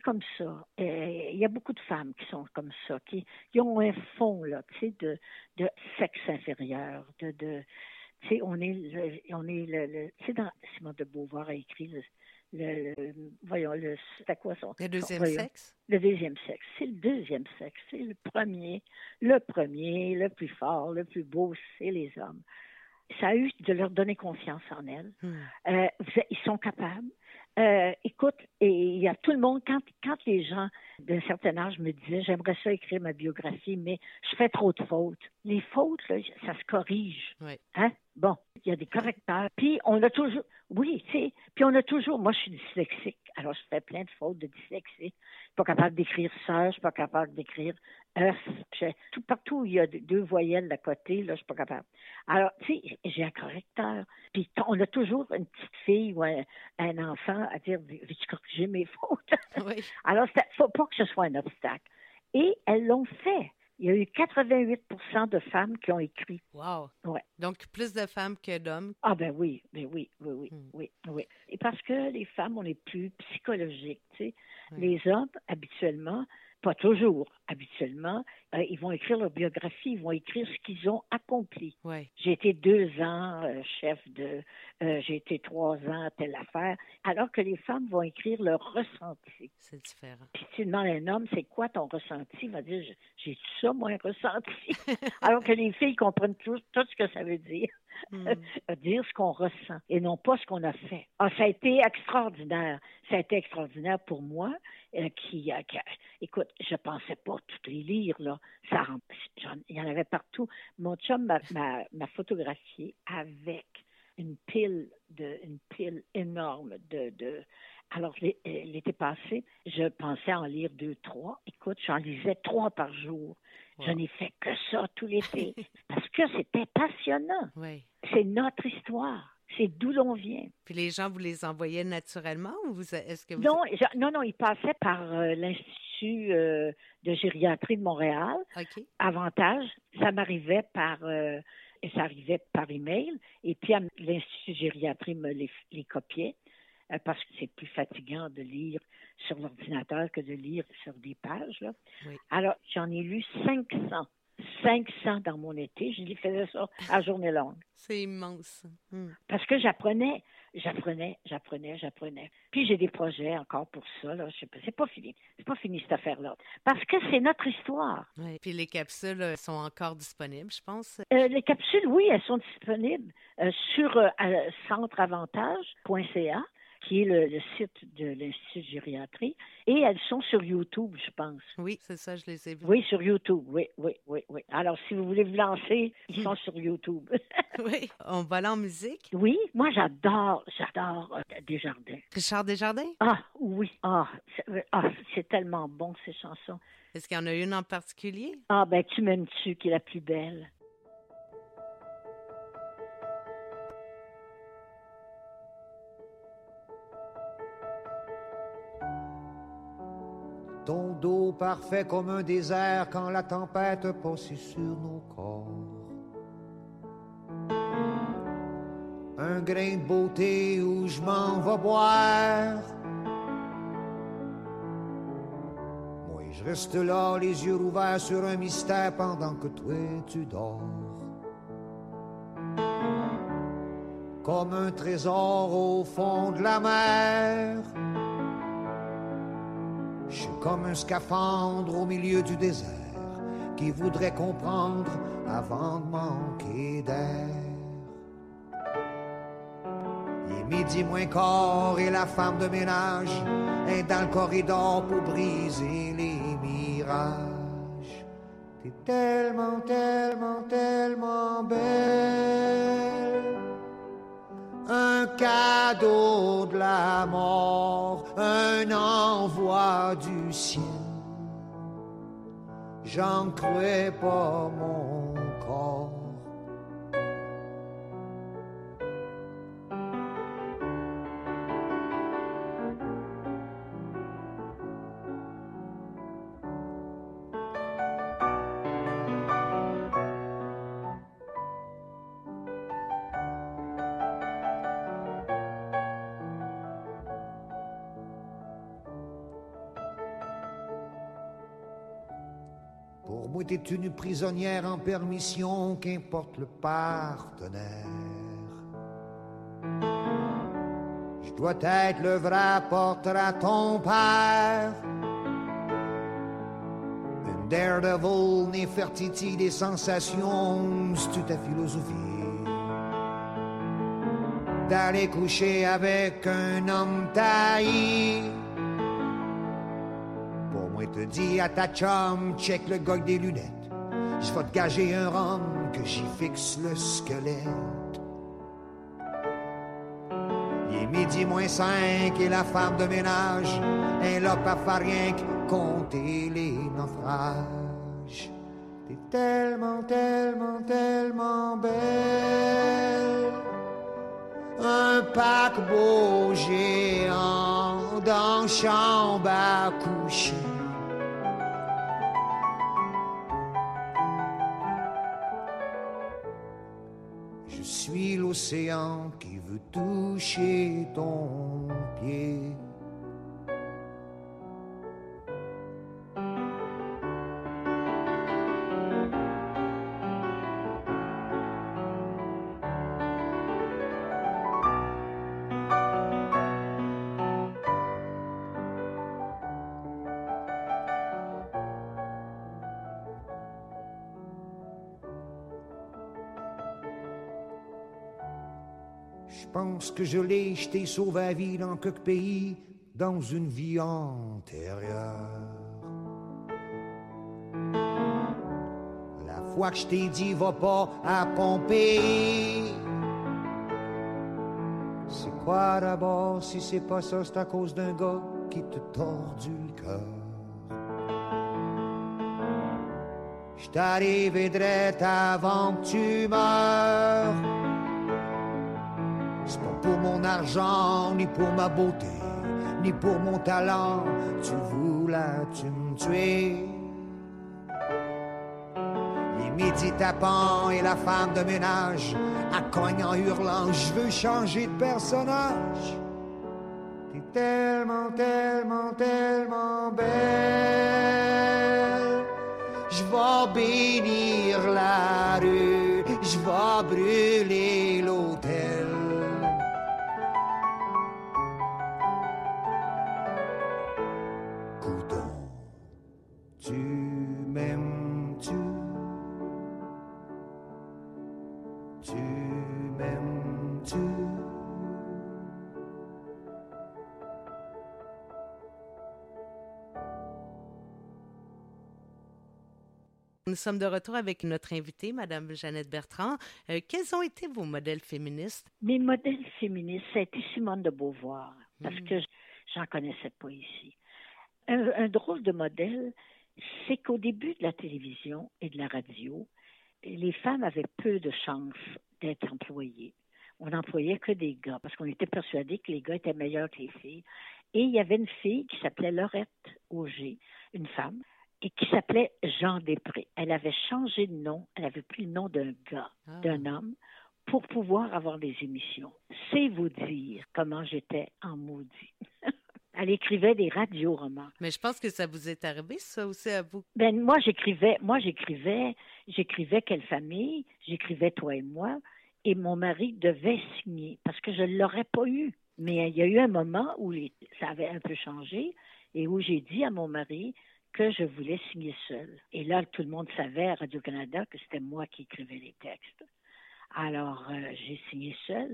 comme ça. Euh, Il y a beaucoup de femmes qui sont comme ça, qui, qui ont un fond, là, tu sais, de, de sexe inférieur, de... de tu sais, on est le, on est le, le tu sais, dans Simone de Beauvoir a écrit le, le, le voyons, le, c'était quoi son... Le deuxième son, voyons, sexe? Le deuxième sexe. C'est le deuxième sexe. C'est le premier, le premier, le plus fort, le plus beau, c'est les hommes. Ça a eu de leur donner confiance en elles. Hmm. Euh, ils sont capables. Euh, écoute, et il y a tout le monde, quand, quand les gens d'un certain âge me disaient, j'aimerais ça écrire ma biographie, mais je fais trop de fautes. Les fautes, là, ça se corrige. Oui. Hein? Bon, il y a des correcteurs. Puis on a toujours, oui, tu sais, puis on a toujours, moi je suis dyslexique, alors je fais plein de fautes de dyslexie. Je suis pas capable d'écrire ça, je suis pas capable d'écrire œuf. Tout partout où il y a deux voyelles à côté, là, je suis pas capable. Alors, tu sais, j'ai un correcteur. Puis on a toujours une petite fille ou un, un enfant à dire, veux-tu corriger mes fautes? Oui. Alors, il faut pas que ce soit un obstacle. Et elles l'ont fait. Il y a eu quatre-vingt-huit pour cent de femmes qui ont écrit. Wow! Ouais. Donc, plus de femmes que d'hommes. Ah ben oui, ben oui, oui, oui, hmm. oui, oui. Et parce que les femmes, on est plus psychologiques, tu sais. Oui. Les hommes, habituellement, pas toujours, habituellement, euh, ils vont écrire leur biographie, ils vont écrire ce qu'ils ont accompli. Oui. J'ai été deux ans euh, chef de... Euh, j'ai été trois ans à telle affaire, alors que les femmes vont écrire leur ressenti. C'est différent. Puis tu demandes à un homme, c'est quoi ton ressenti? Il va dire, j'ai ça, moi, un ressenti. Alors que les filles comprennent tout, tout ce que ça veut dire. Mm. Dire ce qu'on ressent et non pas ce qu'on a fait. Ah, ça a été extraordinaire. Ça a été extraordinaire pour moi euh, qui, euh, qui, écoute, je pensais pas toutes les lire, là. Ça, il y en avait partout. Mon chum m'a, m'a, m'a photographié avec une pile, de, une pile énorme de... de alors, l'été passé, je pensais en lire deux, trois. Écoute, j'en lisais trois par jour. Wow. Je n'ai fait que ça tout l'été. Parce que c'était passionnant. Oui. C'est notre histoire. C'est d'où l'on vient. Puis les gens, vous les envoyaient naturellement ou vous, est-ce que vous... Non, je, non, non, ils passaient par euh, l'Institut euh, de gériatrie de Montréal. OK. Avantage, ça m'arrivait par... Euh, et ça arrivait par email. Et puis, l'Institut de gériatrie me les, les copiait. Parce que c'est plus fatigant de lire sur l'ordinateur que de lire sur des pages. Là. Oui. Alors, j'en ai lu cinq cents. cinq cents dans mon été. Je faisais ça à journée longue. C'est immense. Hmm. Parce que j'apprenais, j'apprenais, j'apprenais, j'apprenais. Puis j'ai des projets encore pour ça. Là. Je sais pas, c'est pas fini. C'est pas fini cette affaire-là. Parce que c'est notre histoire. Oui. Puis les capsules euh, sont encore disponibles, je pense. Euh, les capsules, oui, elles sont disponibles euh, sur euh, centre avantage point c a. Qui est le, le site de l'Institut de gériatrie, et elles sont sur YouTube, je pense. Oui, c'est ça, je les ai vues. Oui, sur YouTube, oui, oui, oui, oui. Alors, si vous voulez vous lancer, ils sont sur YouTube. Oui, on va aller en musique? Oui, moi, j'adore, j'adore euh, Desjardins. Richard Desjardins? Ah, oui, ah c'est, ah, c'est tellement bon, ces chansons. Est-ce qu'il y en a une en particulier? Ah, ben, Tu m'aimes-tu, qui est la plus belle. Ton dos parfait comme un désert quand la tempête passe sur nos corps. Un grain de beauté où je m'en vais boire. Moi, je reste là, les yeux ouverts sur un mystère pendant que toi, tu dors. Comme un trésor au fond de la mer. Je suis comme un scaphandre au milieu du désert qui voudrait comprendre avant de manquer d'air. Il est midi moins quart et la femme de ménage est dans le corridor pour briser les mirages. T'es tellement, tellement, tellement belle. Un cadeau de la mort, un envoi du ciel. J'en crois pas mon corps. Pour moi, t'es une prisonnière en permission, qu'importe le partenaire. Je dois être le vrai porteur à ton père. Un daredevil, Néfertiti des sensations, c'est ta philosophie. D'aller coucher avec un homme taillé. Pour moi, te dis à ta chum, check le gars avec des lunettes. Je vais te gager un rhum que j'y fixe le squelette. Il est midi moins cinq et la femme de ménage est là pas faire rien que compter les naufrages. T'es tellement, tellement, tellement belle. Un paquebot géant dans chambre à coucher. Je suis l'océan qui veut toucher ton pied. Je pense que je l'ai, je t'ai sauvé la vie dans quelques pays, dans une vie antérieure. La fois que je t'ai dit, va pas à pomper. C'est quoi d'abord, si c'est pas ça, c'est à cause d'un gars qui te tordu le cœur. Je t'arrive drette avant que tu meurs. C'est pas pour mon argent, ni pour ma beauté, ni pour mon talent. Tu voulais, tu me tuer. Les midi tapants et la femme de ménage à cogne en hurlant, je veux changer de personnage. T'es tellement, tellement, tellement belle. Je vais bénir la rue, je vais brûler l'hôtel. Tu m'aimes-tu? Tu m'aimes-tu? Nous sommes de retour avec notre invitée, Madame Jeannette Bertrand. Euh, quels ont été vos modèles féministes? Mes modèles féministes, ça a été Simone de Beauvoir, parce mmh. que j'en connaissais pas ici. Un, un drôle de modèle, c'est qu'au début de la télévision et de la radio, les femmes avaient peu de chances d'être employées. On n'employait que des gars, parce qu'on était persuadés que les gars étaient meilleurs que les filles. Et il y avait une fille qui s'appelait Laurette Auger, une femme, et qui s'appelait Jean Després. Elle avait changé de nom, elle avait pris le nom d'un gars, ah. d'un homme, pour pouvoir avoir des émissions. C'est vous dire comment j'étais en maudit. Elle écrivait des radioromans. Mais je pense que ça vous est arrivé, ça aussi, à vous. Ben moi, j'écrivais, moi, j'écrivais, j'écrivais Quelle famille, j'écrivais Toi et moi, et mon mari devait signer, parce que je ne l'aurais pas eu. Mais il y a eu un moment où les, ça avait un peu changé, et où j'ai dit à mon mari que je voulais signer seule. Et là, tout le monde savait à Radio-Canada que c'était moi qui écrivais les textes. Alors, euh, j'ai signé seule.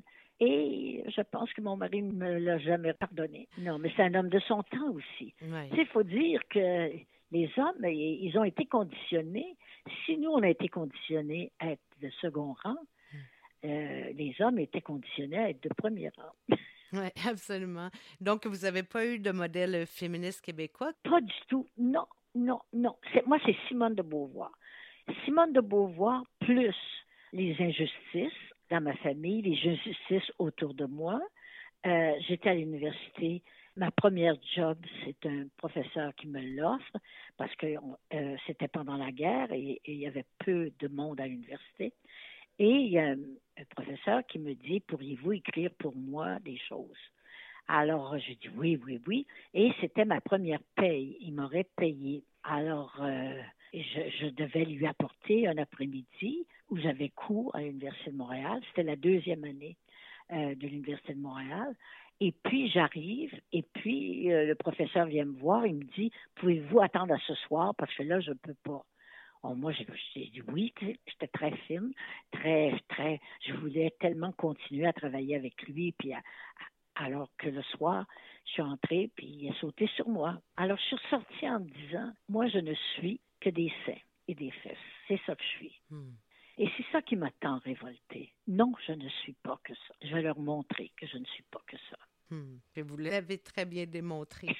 Et je pense que mon mari ne me l'a jamais pardonné. Non, mais c'est un homme de son temps aussi. Ouais. Tu sais, il faut dire que les hommes, ils ont été conditionnés. Si nous, on a été conditionnés à être de second rang, mm. euh, les hommes étaient conditionnés à être de premier rang. Oui, absolument. Donc, vous n'avez pas eu de modèle féministe québécois? Pas du tout. Non, non, non. C'est, moi, c'est Simone de Beauvoir. Simone de Beauvoir plus les injustices dans ma famille, les injustices autour de moi. Euh, j'étais à l'université. Ma première job, c'est un professeur qui me l'offre parce que euh, c'était pendant la guerre et il y avait peu de monde à l'université. Et il y a un, un professeur qui me dit, pourriez-vous écrire pour moi des choses? Alors, je dis oui, oui, oui. Et c'était ma première paye. Il m'aurait payé. Alors, euh, Et je, je devais lui apporter un après-midi où j'avais cours à l'Université de Montréal. C'était la deuxième année euh, de l'Université de Montréal. Et puis, j'arrive, et puis euh, le professeur vient me voir, il me dit, « Pouvez-vous attendre à ce soir? Parce que là, je ne peux pas. » Oh, moi, j'ai, j'ai dit oui, j'étais très fine, très, très, je voulais tellement continuer à travailler avec lui, puis à, à, alors que le soir, je suis entrée, puis il a sauté sur moi. Alors, je suis ressortie en me disant, moi, je ne suis que des seins et des fesses. C'est ça que je suis. Hmm. Et c'est ça qui m'a tant révoltée. Non, je ne suis pas que ça. Je vais leur montrer que je ne suis pas que ça. Hmm. Et vous l'avez très bien démontré.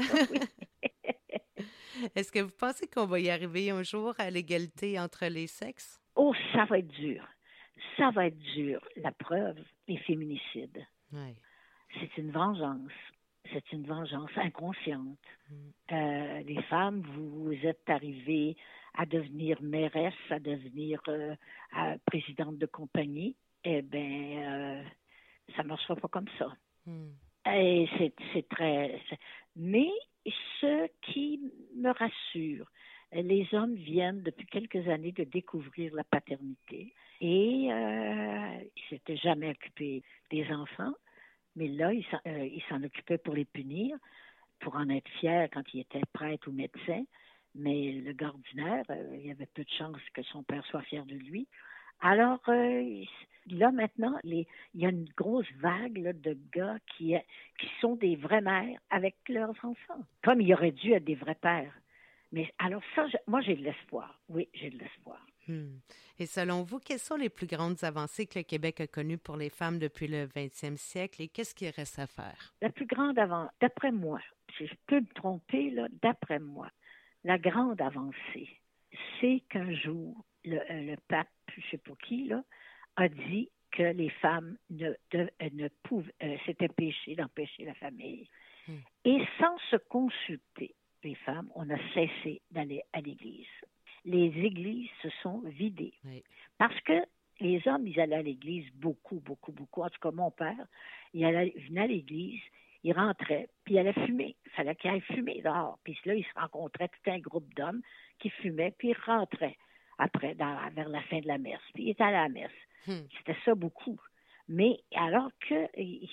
Est-ce que vous pensez qu'on va y arriver un jour à l'égalité entre les sexes? Oh, ça va être dur. Ça va être dur. La preuve, les féminicides. Oui. C'est une vengeance. C'est une vengeance inconsciente. Mm. Euh, les femmes, vous, vous êtes arrivées à devenir mairesse, à devenir euh, à présidente de compagnie. Eh bien, euh, ça ne marchera pas comme ça. Mm. Et c'est, c'est très... C'est... Mais ce qui me rassure, les hommes viennent depuis quelques années de découvrir la paternité et euh, ils ne s'étaient jamais occupés des enfants, mais là, ils s'en, euh, ils s'en occupaient pour les punir, pour en être fiers quand ils étaient prêtres ou médecins, mais le gars ordinaire, euh, il y avait peu de chances que son père soit fier de lui. Alors, euh, là, maintenant, les, il y a une grosse vague là, de gars qui, qui sont des vraies mères avec leurs enfants, comme il aurait dû être des vrais pères. Mais alors ça, je, moi, j'ai de l'espoir. Oui, j'ai de l'espoir. Hmm. Et selon vous, quelles sont les plus grandes avancées que le Québec a connues pour les femmes depuis le vingtième siècle et qu'est-ce qu'il reste à faire? La plus grande avancée, d'après moi, si je peux me tromper, là, d'après moi, la grande avancée, c'est qu'un jour, le, le pape, je ne sais pas qui, là, a dit que les femmes ne, de, ne pouvaient, euh, c'était péché d'empêcher la famille. Hmm. Et sans se consulter, les femmes, on a cessé d'aller à l'église. Les églises se sont vidées. Oui. Parce que les hommes, ils allaient à l'église beaucoup, beaucoup, beaucoup. En tout cas, mon père, il allait, venait à l'église, il rentrait, puis il allait fumer. Il fallait qu'il aille fumer dehors. Puis là, il se rencontrait tout un groupe d'hommes qui fumaient, puis il rentrait après, dans, vers la fin de la messe. Puis il était à la messe. Hmm. C'était ça beaucoup. Mais alors que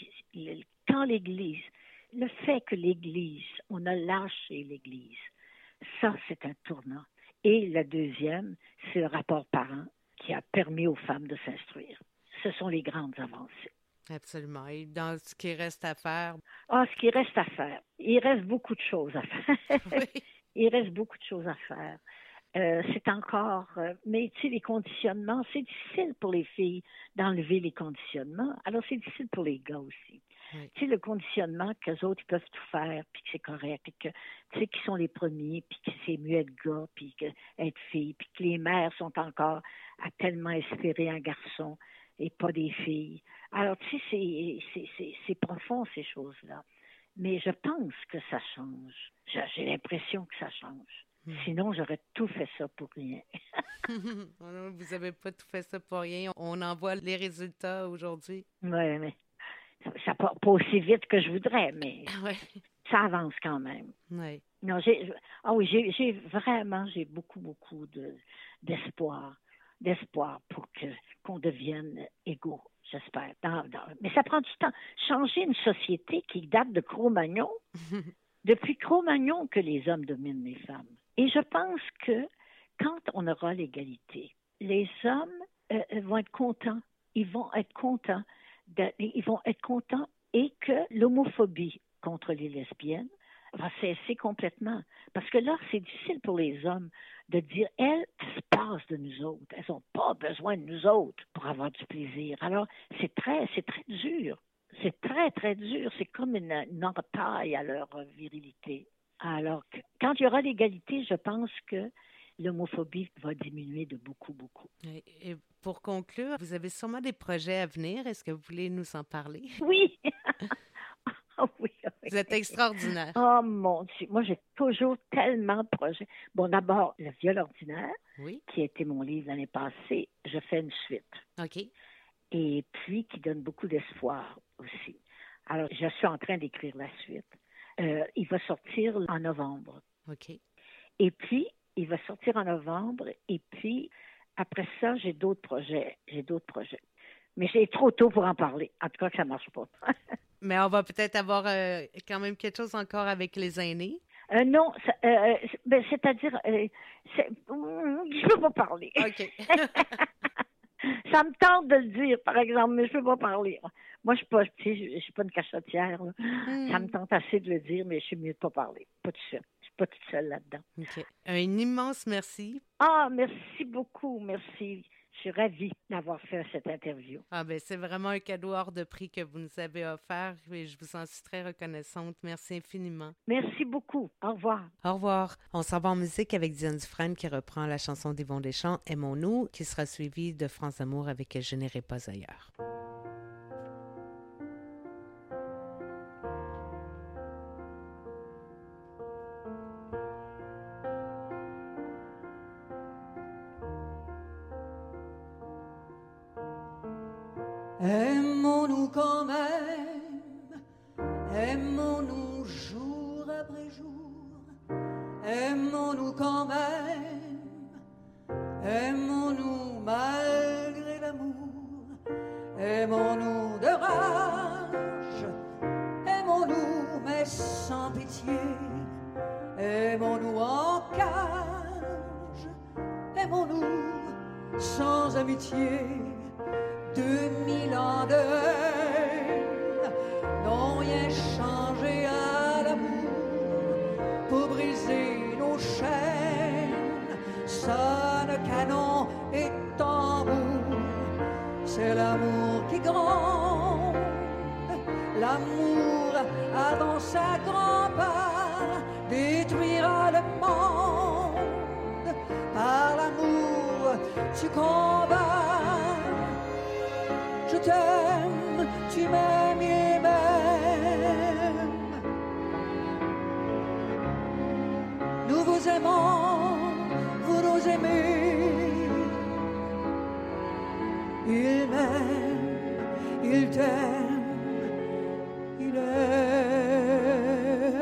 quand l'Église, le fait que l'Église, on a lâché l'Église, ça, c'est un tournant. Et le deuxième, c'est le rapport parent qui a permis aux femmes de s'instruire. Ce sont les grandes avancées. Absolument. Et dans ce qui reste à faire? Ah, ce qui reste à faire. Il reste beaucoup de choses à faire. Oui. Il reste beaucoup de choses à faire. Euh, c'est encore... Euh, mais tu sais, les conditionnements, c'est difficile pour les filles d'enlever les conditionnements. Alors, c'est difficile pour les gars aussi. Oui. Tu sais, le conditionnement qu'eux autres, ils peuvent tout faire, puis que c'est correct, puis que, tu sais, qu'ils sont les premiers, puis que c'est mieux être gars, puis que être fille, puis que les mères sont encore à tellement espérer un garçon et pas des filles. Alors, tu sais, c'est, c'est, c'est, c'est profond, ces choses-là. Mais je pense que ça change. J'ai, j'ai l'impression que ça change. Sinon, j'aurais tout fait ça pour rien. Vous n'avez pas tout fait ça pour rien. On en voit les résultats aujourd'hui. Oui, mais ça ne part pas aussi vite que je voudrais, mais ouais. Ça avance quand même. Oui. Non, j'ai, ah oui, j'ai, j'ai vraiment, j'ai beaucoup, beaucoup de, d'espoir, d'espoir pour que, qu'on devienne égaux, j'espère. Dans, dans, mais ça prend du temps. Changer une société qui date de Cro-Magnon, depuis Cro-Magnon que les hommes dominent les femmes. Et je pense que quand on aura l'égalité, les hommes euh, vont être contents. Ils vont être contents. De, ils vont être contents et que l'homophobie contre les lesbiennes va cesser complètement. Parce que là, c'est difficile pour les hommes de dire, elles, elles se passent de nous autres. Elles n'ont pas besoin de nous autres pour avoir du plaisir. Alors, c'est très, c'est très dur. C'est très, très dur. C'est comme une, une entaille à leur virilité. Alors, que, quand il y aura l'égalité, je pense que l'homophobie va diminuer de beaucoup, beaucoup. Et, et pour conclure, vous avez sûrement des projets à venir. Est-ce que vous voulez nous en parler? Oui! Oh oui, oui. Vous êtes extraordinaire. Oh mon Dieu, moi j'ai toujours tellement de projets. Bon, d'abord, Le viol ordinaire, oui. qui a été mon livre l'année passée, je fais une suite. OK. Et puis, qui donne beaucoup d'espoir aussi. Alors, je suis en train d'écrire la suite. Euh, il va sortir en novembre. OK. Et puis, Il va sortir en novembre et puis après ça, j'ai d'autres projets. J'ai d'autres projets. Mais c'est trop tôt pour en parler. En tout cas, que ça ne marche pas. Mais on va peut-être avoir euh, quand même quelque chose encore avec les aînés. Euh, non, ça, euh, ben, c'est-à-dire, euh, c'est, je ne peux pas parler. OK. Ça me tente de le dire, par exemple, mais je ne peux pas parler. Moi, je ne suis, je suis pas une cachotière. Mm. Ça me tente assez de le dire, mais je suis mieux de ne pas parler. Pas tout seul. Je ne suis pas toute seule là-dedans. OK. Un immense merci. Ah, merci beaucoup. Merci. Je suis ravie d'avoir fait cette interview. Ah ben c'est vraiment un cadeau hors de prix que vous nous avez offert et je vous en suis très reconnaissante. Merci infiniment. Merci beaucoup. Au revoir. Au revoir. On s'en va en musique avec Diane Dufresne qui reprend la chanson d'Yvon Deschamps, Aimons-nous, qui sera suivie de France Amour avec Je n'irai pas ailleurs. Aimons-nous quand même, aimons-nous jour après jour, aimons-nous quand même, aimons-nous malgré l'amour, aimons-nous de rage, aimons-nous mais sans pitié, aimons-nous en cage, aimons-nous sans amitié. Deux mille ans de haine n'ont rien changé à l'amour. Pour briser nos chaînes, sonne canon et tambour. C'est l'amour qui gronde, l'amour avant sa grand-part détruira le monde. Par l'amour tu combats. Je t'aime, tu m'aimes et m'aimes. Nous vous aimons, vous nous aimez. Il m'aime, il t'aime, il aime.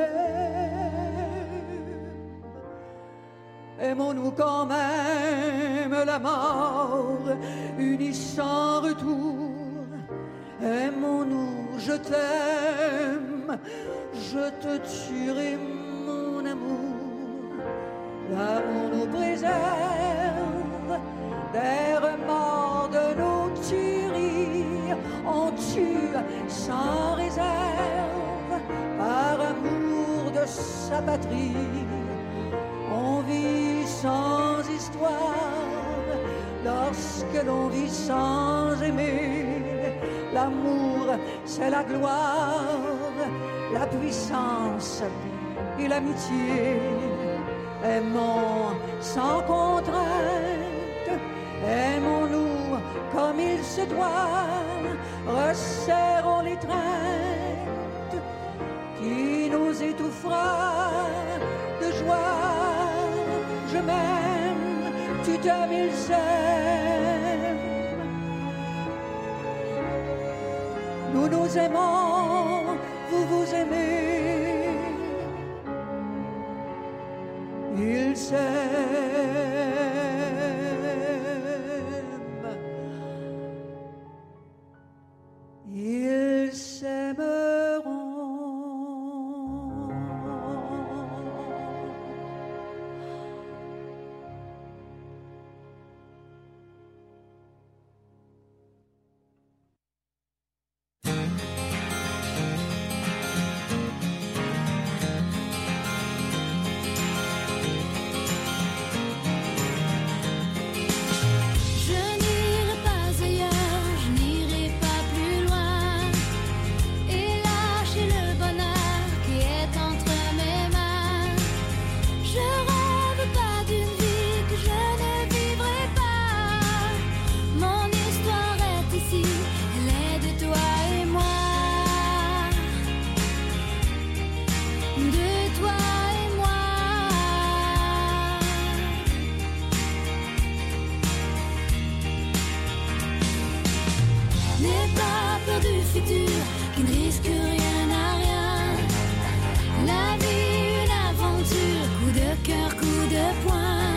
Aimons-nous quand même la mort, unis sans retour. Aimons-nous, je t'aime, je te tuerai mon amour. L'amour nous préserve des remords de nos tueries. On tue sans réserve par amour de sa patrie. On vit sans histoire lorsque l'on vit sans aimer. L'amour, c'est la gloire, la puissance et l'amitié. Aimons sans contrainte, aimons-nous comme il se doit. Resserrons l'étreinte qui nous étouffera de joie. Je m'aime, tu t'aimes, il s'aime. Nous nous aimons, vous vous aimez. Ils s'aiment. Ils s'aimeront. Qui ne risque rien à rien. La vie, une aventure, coup de cœur, coup de poing.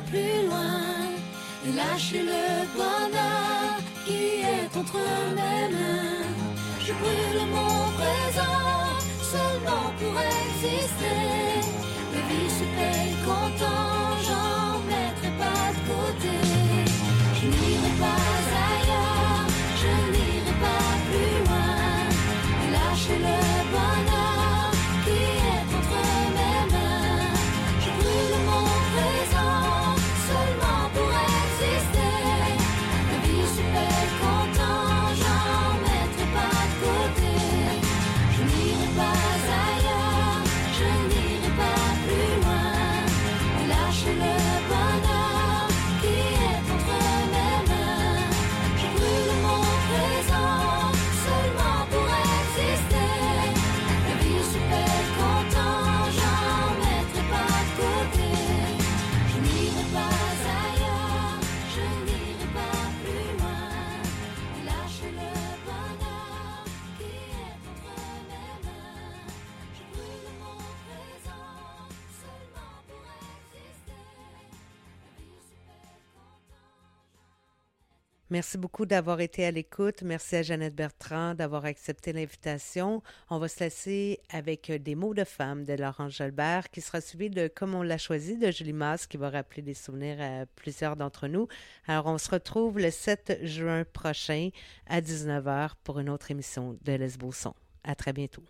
plus loin et lâcher le bonheur qui est entre mes mains. Je brûle mon présent seulement pour exister. La vie se paye content, j'en mettrai pas de côté. Je n'irai pas ailleurs, je n'irai pas plus loin et lâcher le bonheur qui est entre mes mains. Je brûle mon présent seulement pour exister. La vie se paye content, j'en mettrai pas de côté. Je n'irai pas ailleurs, je n'irai pas plus loin et lâcher le bonheur qui est entre mes mains. Je brûle mon présent seulement pour exister. La vie se paye content, j'en mettrai pas de côté. Je n'irai pas ailleurs, je n'irai pas plus loin et lâcher le bonheur qui est entre mes mains. Je brûle mon présent seulement pour exister. La vie se paye content. Merci beaucoup d'avoir été à l'écoute. Merci à Jeannette Bertrand d'avoir accepté l'invitation. On va se laisser avec des mots de femme de Laurence Jalbert qui sera suivi de Comme on l'a choisi de Julie Masse qui va rappeler des souvenirs à plusieurs d'entre nous. Alors, on se retrouve le sept juin prochain à dix-neuf heures pour une autre émission de Lesbo-Son. À très bientôt.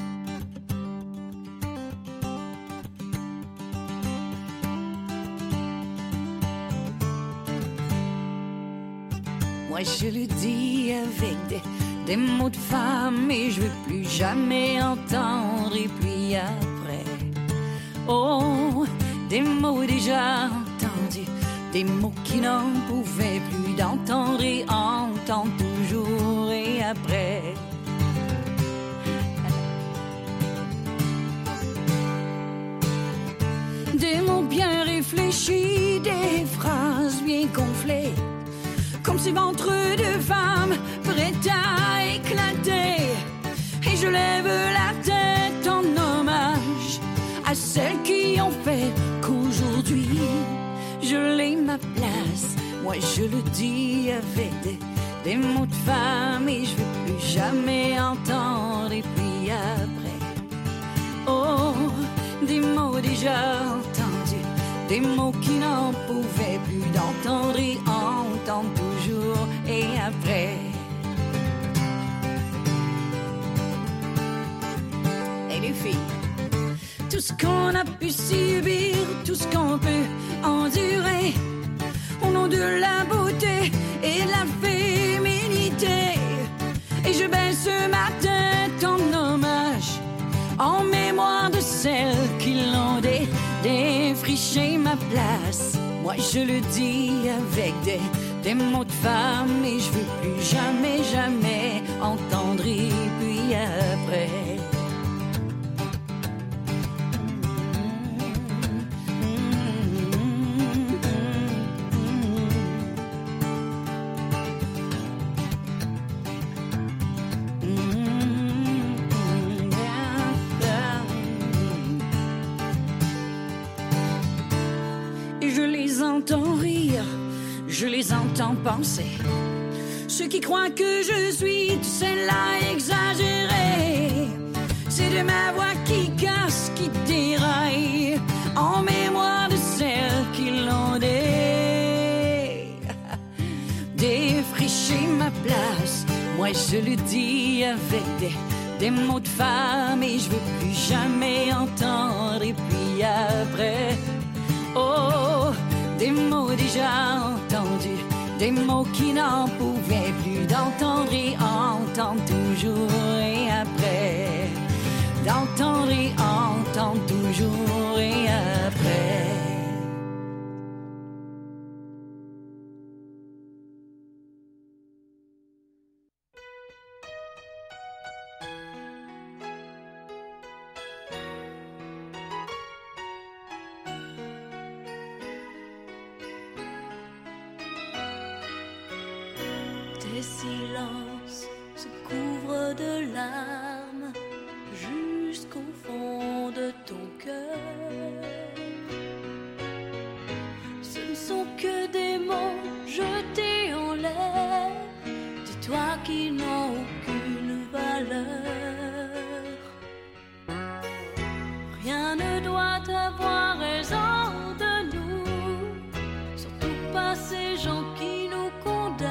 Moi je le dis avec des, des mots de femme et je veux plus jamais entendre et puis après. Oh, des mots déjà entendus, des mots qui n'en pouvaient plus d'entendre et entendre toujours et après. Des mots bien réfléchis, des phrases bien gonflées, comme ces ventres de femmes prêtes à éclater. Et je lève la tête en hommage à celles qui ont fait qu'aujourd'hui je l'ai ma place. Moi je le dis avec des, des mots de femme et je veux plus jamais entendre et puis après. Oh, des mots déjà entendus, des mots qui n'en pouvaient plus d'entendre et entendre toujours et après. Et les filles, tout ce qu'on a pu subir, tout ce qu'on peut endurer, au nom de la beauté et de la féminité. Et je baisse ma tête en hommage, en mémoire de celles qui l'ont dé- défriché ma place. Moi je le dis avec des, des mots de femme et je veux plus jamais, jamais entendre et puis après. Je les entends penser, ceux qui croient que je suis celle-là exagérée. C'est de ma voix qui casse, qui déraille, en mémoire de celles qui l'ont dé... défriché ma place. Moi je le dis avec des, des mots de femme et je veux plus jamais entendre et puis après. Oh, des mots déjà entendus, des mots qui n'en pouvaient plus d'entendre et entendre toujours et après. D'entendre et entendre toujours et après. Tes silences se couvrent de larmes jusqu'au fond de ton cœur. Ce avoir raison de nous, surtout pas ces gens qui nous condamnent.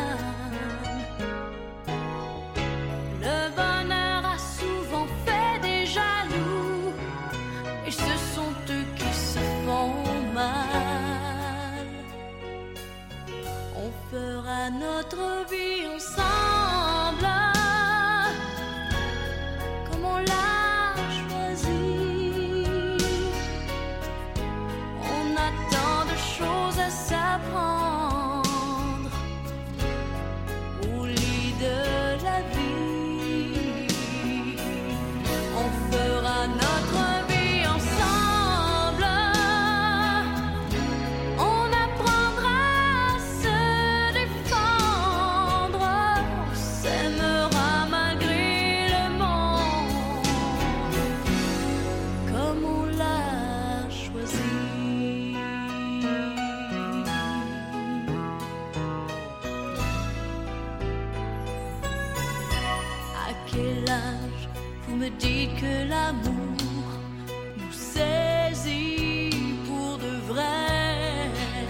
Le bonheur a souvent fait des jaloux, et ce sont eux qui se font mal. On fera notre vie ensemble, comme on l'a choisi. On a tant de choses à s'apprendre au lit de la vie. On fera notre vie ensemble. On apprendra à se défendre. On s'aimera malgré le monde, comme on l'a choisi. À quel âge vous me dites que l'amour nous saisit pour de vrai?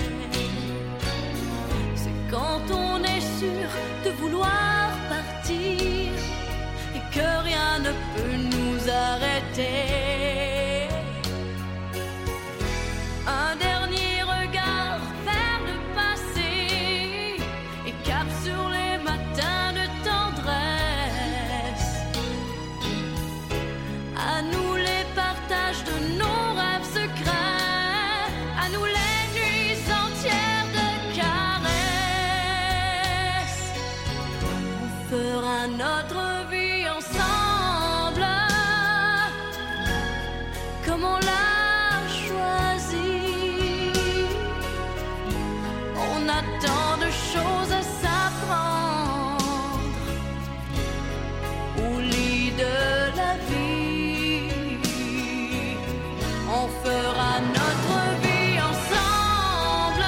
C'est quand on est sûr de vouloir partir et que rien ne peut nous arrêter. Un dernier regard vers le passé et cap sur les matins de tendresse. À nous les partages de nos rêves secrets, à nous les nuits entières de caresses. On fera notre vie ensemble, comme on l'a choisi. On a tant de choses à s'apprendre au lit de la vie. On fera notre vie ensemble.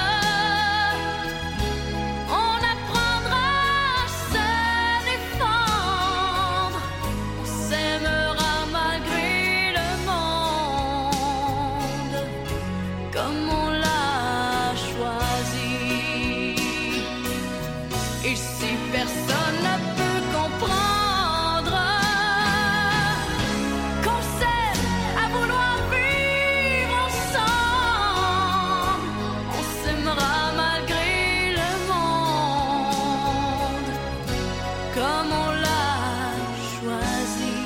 On apprendra à se défendre. On s'aimera malgré le monde, comme on l'a choisi. Et si personne ne peut comprendre qu'on s'aime à vouloir vivre ensemble, on s'aimera malgré le monde, comme on l'a choisi.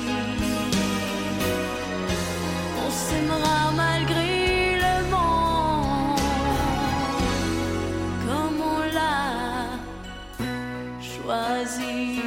On s'aimera malgré le monde, comme on l'a choisi.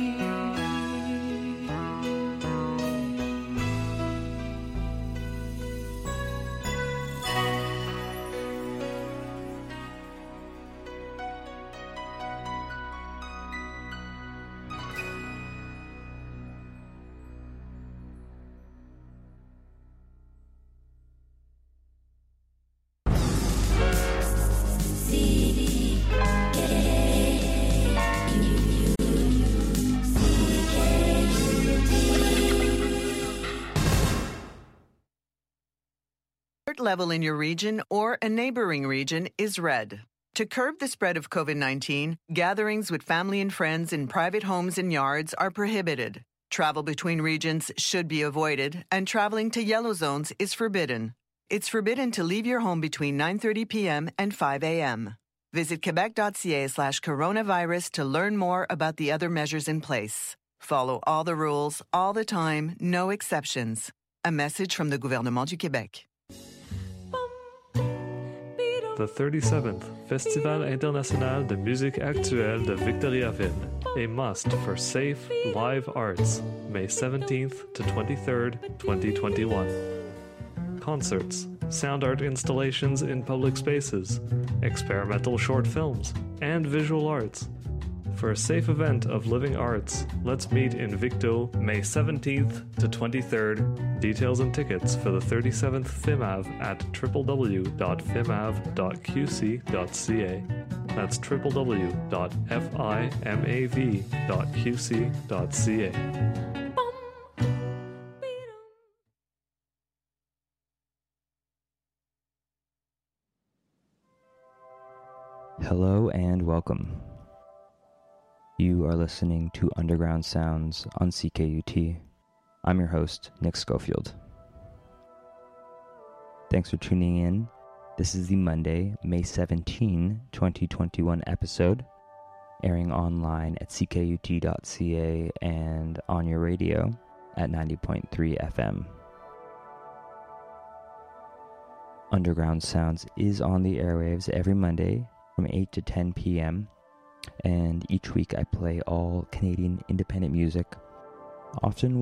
alert level in your region or a neighboring region is red. To curb the spread of COVID nineteen, gatherings with family and friends in private homes and yards are prohibited. Travel between regions should be avoided, and traveling to yellow zones is forbidden. It's forbidden to leave your home between nine thirty p.m. and five a.m. Visit quebec.ca slash coronavirus to learn more about the other measures in place. Follow all the rules, all the time, no exceptions. A message from the Gouvernement du Québec. The thirty-seventh Festival International de Musique Actuelle de Victoriaville, a must for safe, live arts, May seventeenth to twenty-third, twenty twenty-one. Concerts, sound art installations in public spaces, experimental short films, and visual arts. For a safe event of living arts, let's meet in Victo May seventeenth to twenty-third. Details and tickets for the thirty-seventh FIMAV at w w w dot fimav dot q c dot c a. That's w w w dot fimav dot q c dot c a. Hello and welcome. You are listening to Underground Sounds on C K U T. I'm your host, Nick Schofield. Thanks for tuning in. This is the Monday, May seventeenth, twenty twenty-one episode, airing online at c k u t dot c a and on your radio at ninety point three F M. Underground Sounds is on the airwaves every Monday from eight to ten p.m. and each week I play all Canadian independent music, often